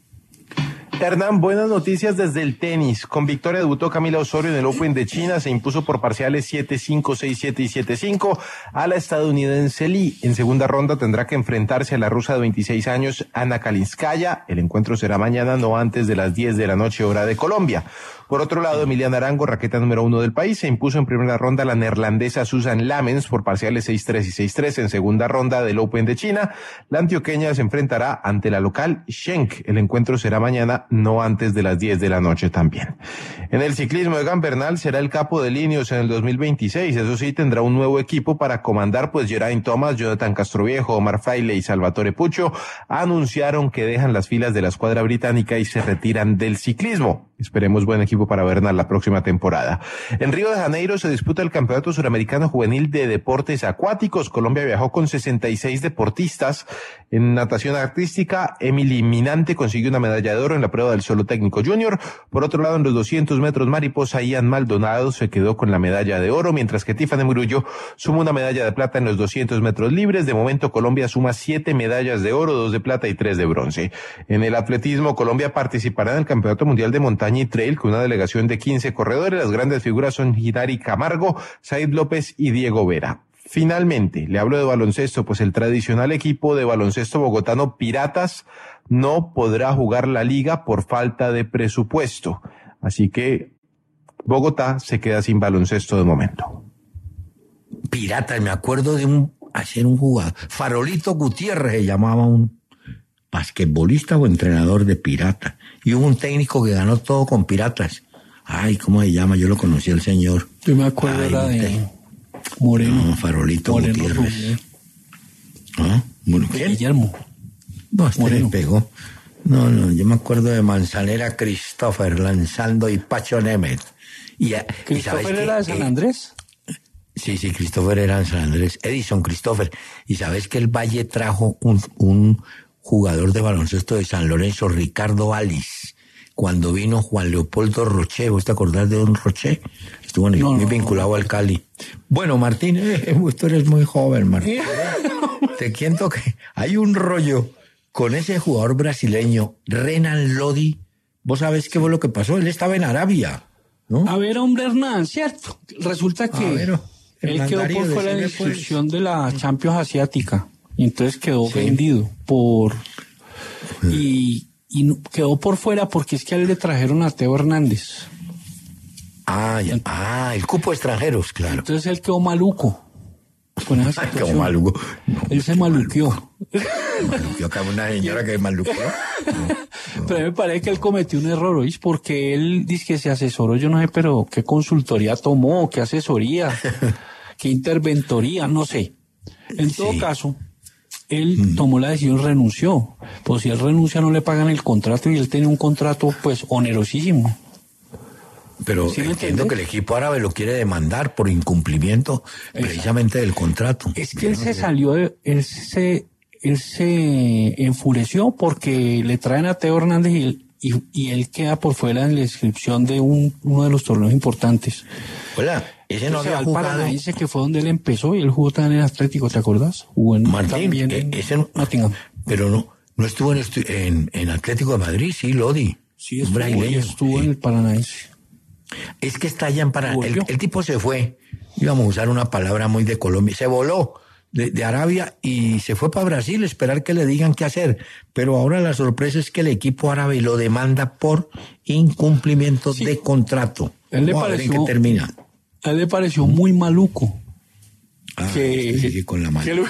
Hernán, buenas noticias desde el tenis. Con victoria debutó Camila Osorio en el Open de China. Se impuso por parciales siete cinco, seis siete y siete cinco a la estadounidense Lee. En segunda ronda tendrá que enfrentarse a la rusa de veintiséis años, Ana Kalinskaya. El encuentro será mañana, no antes de las diez de la noche, hora de Colombia. Por otro lado, Emiliana Arango, raqueta número uno del país, se impuso en primera ronda a la neerlandesa Susan Lamens por parciales seis tres y seis tres. En segunda ronda del Open de China, la antioqueña se enfrentará ante la local Schenk. El encuentro será mañana, no antes de las diez de la noche también. En el ciclismo, Egan Bernal será el capo de Ineos en el dos mil veintiséis. Eso sí, tendrá un nuevo equipo para comandar, pues Geraint Thomas, Jonathan Castroviejo, Omar Fraile y Salvatore Puccio anunciaron que dejan las filas de la escuadra británica y se retiran del ciclismo. Esperemos buen equipo para Bernal la próxima temporada. En Río de Janeiro se disputa el Campeonato Suramericano Juvenil de Deportes Acuáticos. Colombia viajó con sesenta y seis deportistas. En natación artística, Emily Minante consiguió una medalla de oro en la prueba del solo técnico junior. Por otro lado, en los doscientos metros mariposa, Ian Maldonado se quedó con la medalla de oro, mientras que Tiffany Murullo suma una medalla de plata en los doscientos metros libres. De momento, Colombia suma siete medallas de oro, dos de plata y tres de bronce. En el atletismo, Colombia participará en el Campeonato Mundial de Montaña y Trail con una delegación de quince corredores. Las grandes figuras son Hilary Camargo, Said López y Diego Vera. Finalmente, le hablo de baloncesto, pues el tradicional equipo de baloncesto bogotano Piratas no podrá jugar la liga por falta de presupuesto. Así que Bogotá se queda sin baloncesto de momento. Piratas, me acuerdo de un, hacer un jugador, Farolito Gutiérrez se llamaba, un basquetbolista o entrenador de Pirata. Y hubo un técnico que ganó todo con Piratas. Ay, ¿cómo se llama? Yo lo conocí al señor. Yo me acuerdo Ay, era de te- Moreno. No, Farolito Moreno Gutiérrez. Rubén. ¿Ah? Bueno, ¿quién? Guillermo. No, este Moreno. le pegó. No, no, yo me acuerdo de Manzanera Christopher lanzando y Pacho Nemeth. Y, a- y ¿sabes ¿Christopher qué? era de San Eh, Andrés? Sí, sí, Christopher era en San Andrés. Edison Christopher. Y sabes que el Valle trajo un, un jugador de baloncesto de San Lorenzo, Ricardo Alice, cuando vino Juan Leopoldo Roche. ¿Vos te acordás de don Roche? Estuvo en el- No, muy no, vinculado al Cali. Bueno, Martín, eh, tú eres muy joven, Martín. Te cuento que hay un rollo con ese jugador brasileño, Renan Lodi. ¿Vos sabés qué fue lo que pasó? Él estaba en Arabia, ¿no? A ver, hombre Hernán, ¿cierto? Resulta que A ver, él Hernán quedó Darío, por fuera de la decime, pues. inscripción de la Champions Asiática. Y entonces quedó Sí. vendido por... Y, y no- quedó por fuera porque es que a él le trajeron a Teo Hernández. Ah, ya. Ah, el cupo de extranjeros, claro. Entonces él quedó maluco con esa Ay, situación. como maluco. Él se maluqueó. Yo acabo una señora que maluqueó. Pero a mí me parece que él cometió un error, ¿oís? Porque él dice que se asesoró, yo no sé, pero qué consultoría tomó, qué asesoría. qué interventoría, no sé. En todo Sí. caso, él mm. tomó la decisión, renunció. Pues si él renuncia no le pagan el contrato y él tiene un contrato pues onerosísimo. Pero ¿Sí entiendo que el equipo árabe lo quiere demandar por incumplimiento precisamente del contrato. Es que él se salió, de, él se, él se enfureció porque le traen a Teo Hernández y, y, y él queda por fuera en la inscripción de un, uno de los torneos importantes. Hola, ese no había jugado. Paranaense, que fue donde él empezó y él jugó también en Atlético, ¿te acordás? Jugó en, Martín, también eh, en ese no, Nottingham. Pero no, no estuvo en, estu en, en Atlético de Madrid, sí, Lodi. Sí, estuvo, y estuvo en el Paranaense. Es que está allá en Paraná. El, el tipo se fue, íbamos a usar una palabra muy de Colombia, se voló de, de Arabia y se fue para Brasil a esperar que le digan qué hacer. Pero ahora la sorpresa es que el equipo árabe lo demanda por incumplimiento sí. de contrato. Él le pareció, ¿en qué termina? A él le pareció muy maluco. Ah, que, sí, con la mano. Que, le,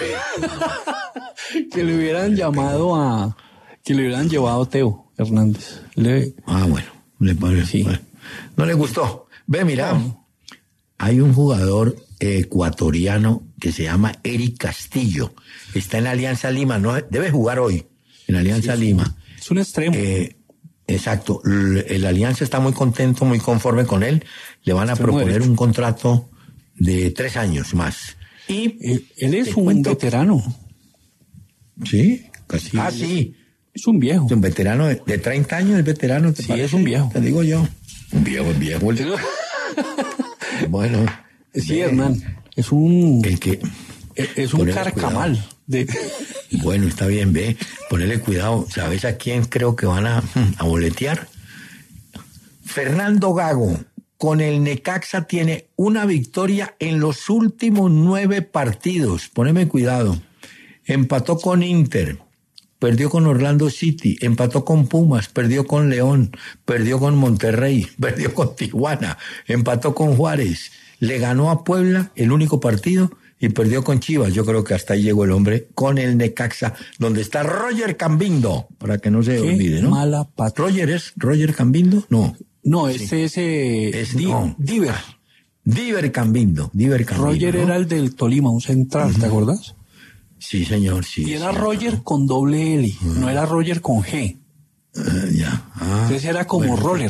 que le hubieran llamado a... Que le hubieran llevado a Teo Hernández. Le, ah, bueno. Le parece. Sí. Bueno. No le gustó. Ve, mira, no. Hay un jugador ecuatoriano que se llama Eric Castillo. Está en Alianza Lima, no debe jugar hoy en Alianza sí, Lima. Es un extremo. Eh, exacto. El, el Alianza está muy contento, muy conforme con él. Le van a extremo proponer derecho. Un contrato de tres años más. Y él, él es un cuento, veterano. Sí, casi. Ah, sí. Es un viejo. Es un veterano de, de treinta años, el veterano. ¿Te sí, parece? Es un viejo. Te digo yo. Un viejo, un viejo. Bueno. Sí, Hernán. Es un... El que... Es un carcamal. De... Bueno, está bien, ve. Ponele cuidado. ¿Sabes a quién creo que van a, a boletear? Fernando Gago. Con el Necaxa tiene una victoria en los últimos nueve partidos. Poneme cuidado. Empató con Inter. Perdió con Orlando City, empató con Pumas, perdió con León, perdió con Monterrey, perdió con Tijuana, empató con Juárez, le ganó a Puebla el único partido y perdió con Chivas. Yo creo que hasta ahí llegó el hombre con el Necaxa, donde está Roger Cambindo, para que no se Qué olvide, ¿no? Mala pata. ¿Roger es Roger Cambindo? No. No, ese sí. es, eh, es Di no. Diver. Diver Cambindo, Diver Cambindo. Roger ¿no? era el del Tolima, un central, uh-huh. ¿te acordás? Sí, señor, sí. Y era sí, Roger no. con doble L, uh-huh. no era Roger con G. Uh, ya. Ah, entonces era como bueno, Roller.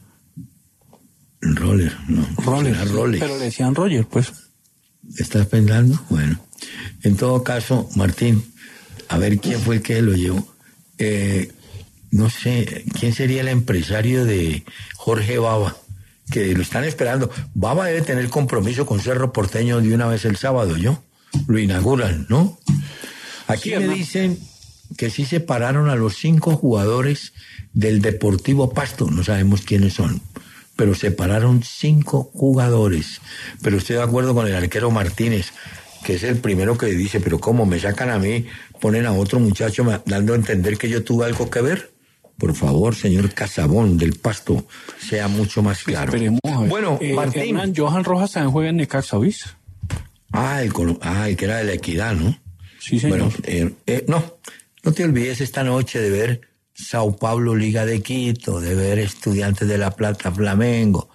Roller, no. Roller, era sí, Rolex. Pero le decían Roger, pues. ¿Estás pensando? Bueno. En todo caso, Martín, a ver quién fue el que lo llevó. Eh, no sé, ¿quién sería el empresario de Jorge Baba? Que lo están esperando. Baba debe tener compromiso con Cerro Porteño de una vez el sábado, ¿yo? Lo inauguran, ¿no? Aquí sí, me hermano. Dicen que sí separaron a los cinco jugadores del Deportivo Pasto, no sabemos quiénes son, pero separaron cinco jugadores. Pero estoy de acuerdo con el arquero Martínez, que es el primero que dice, pero ¿cómo me sacan a mí, ponen a otro muchacho dando a entender que yo tuve algo que ver? Por favor, señor Casabón del Pasto, sea mucho más claro. Esperemos a ver. Bueno, eh, Martín. Hernán, Johan Rojas también juega en Necaxa, ¿viste? Ah, el, ah, el que era de la Equidad, ¿no? Sí, señor. Bueno, eh, eh, no, no te olvides esta noche de ver Sao Paulo Liga de Quito, de ver Estudiantes de La Plata Flamengo,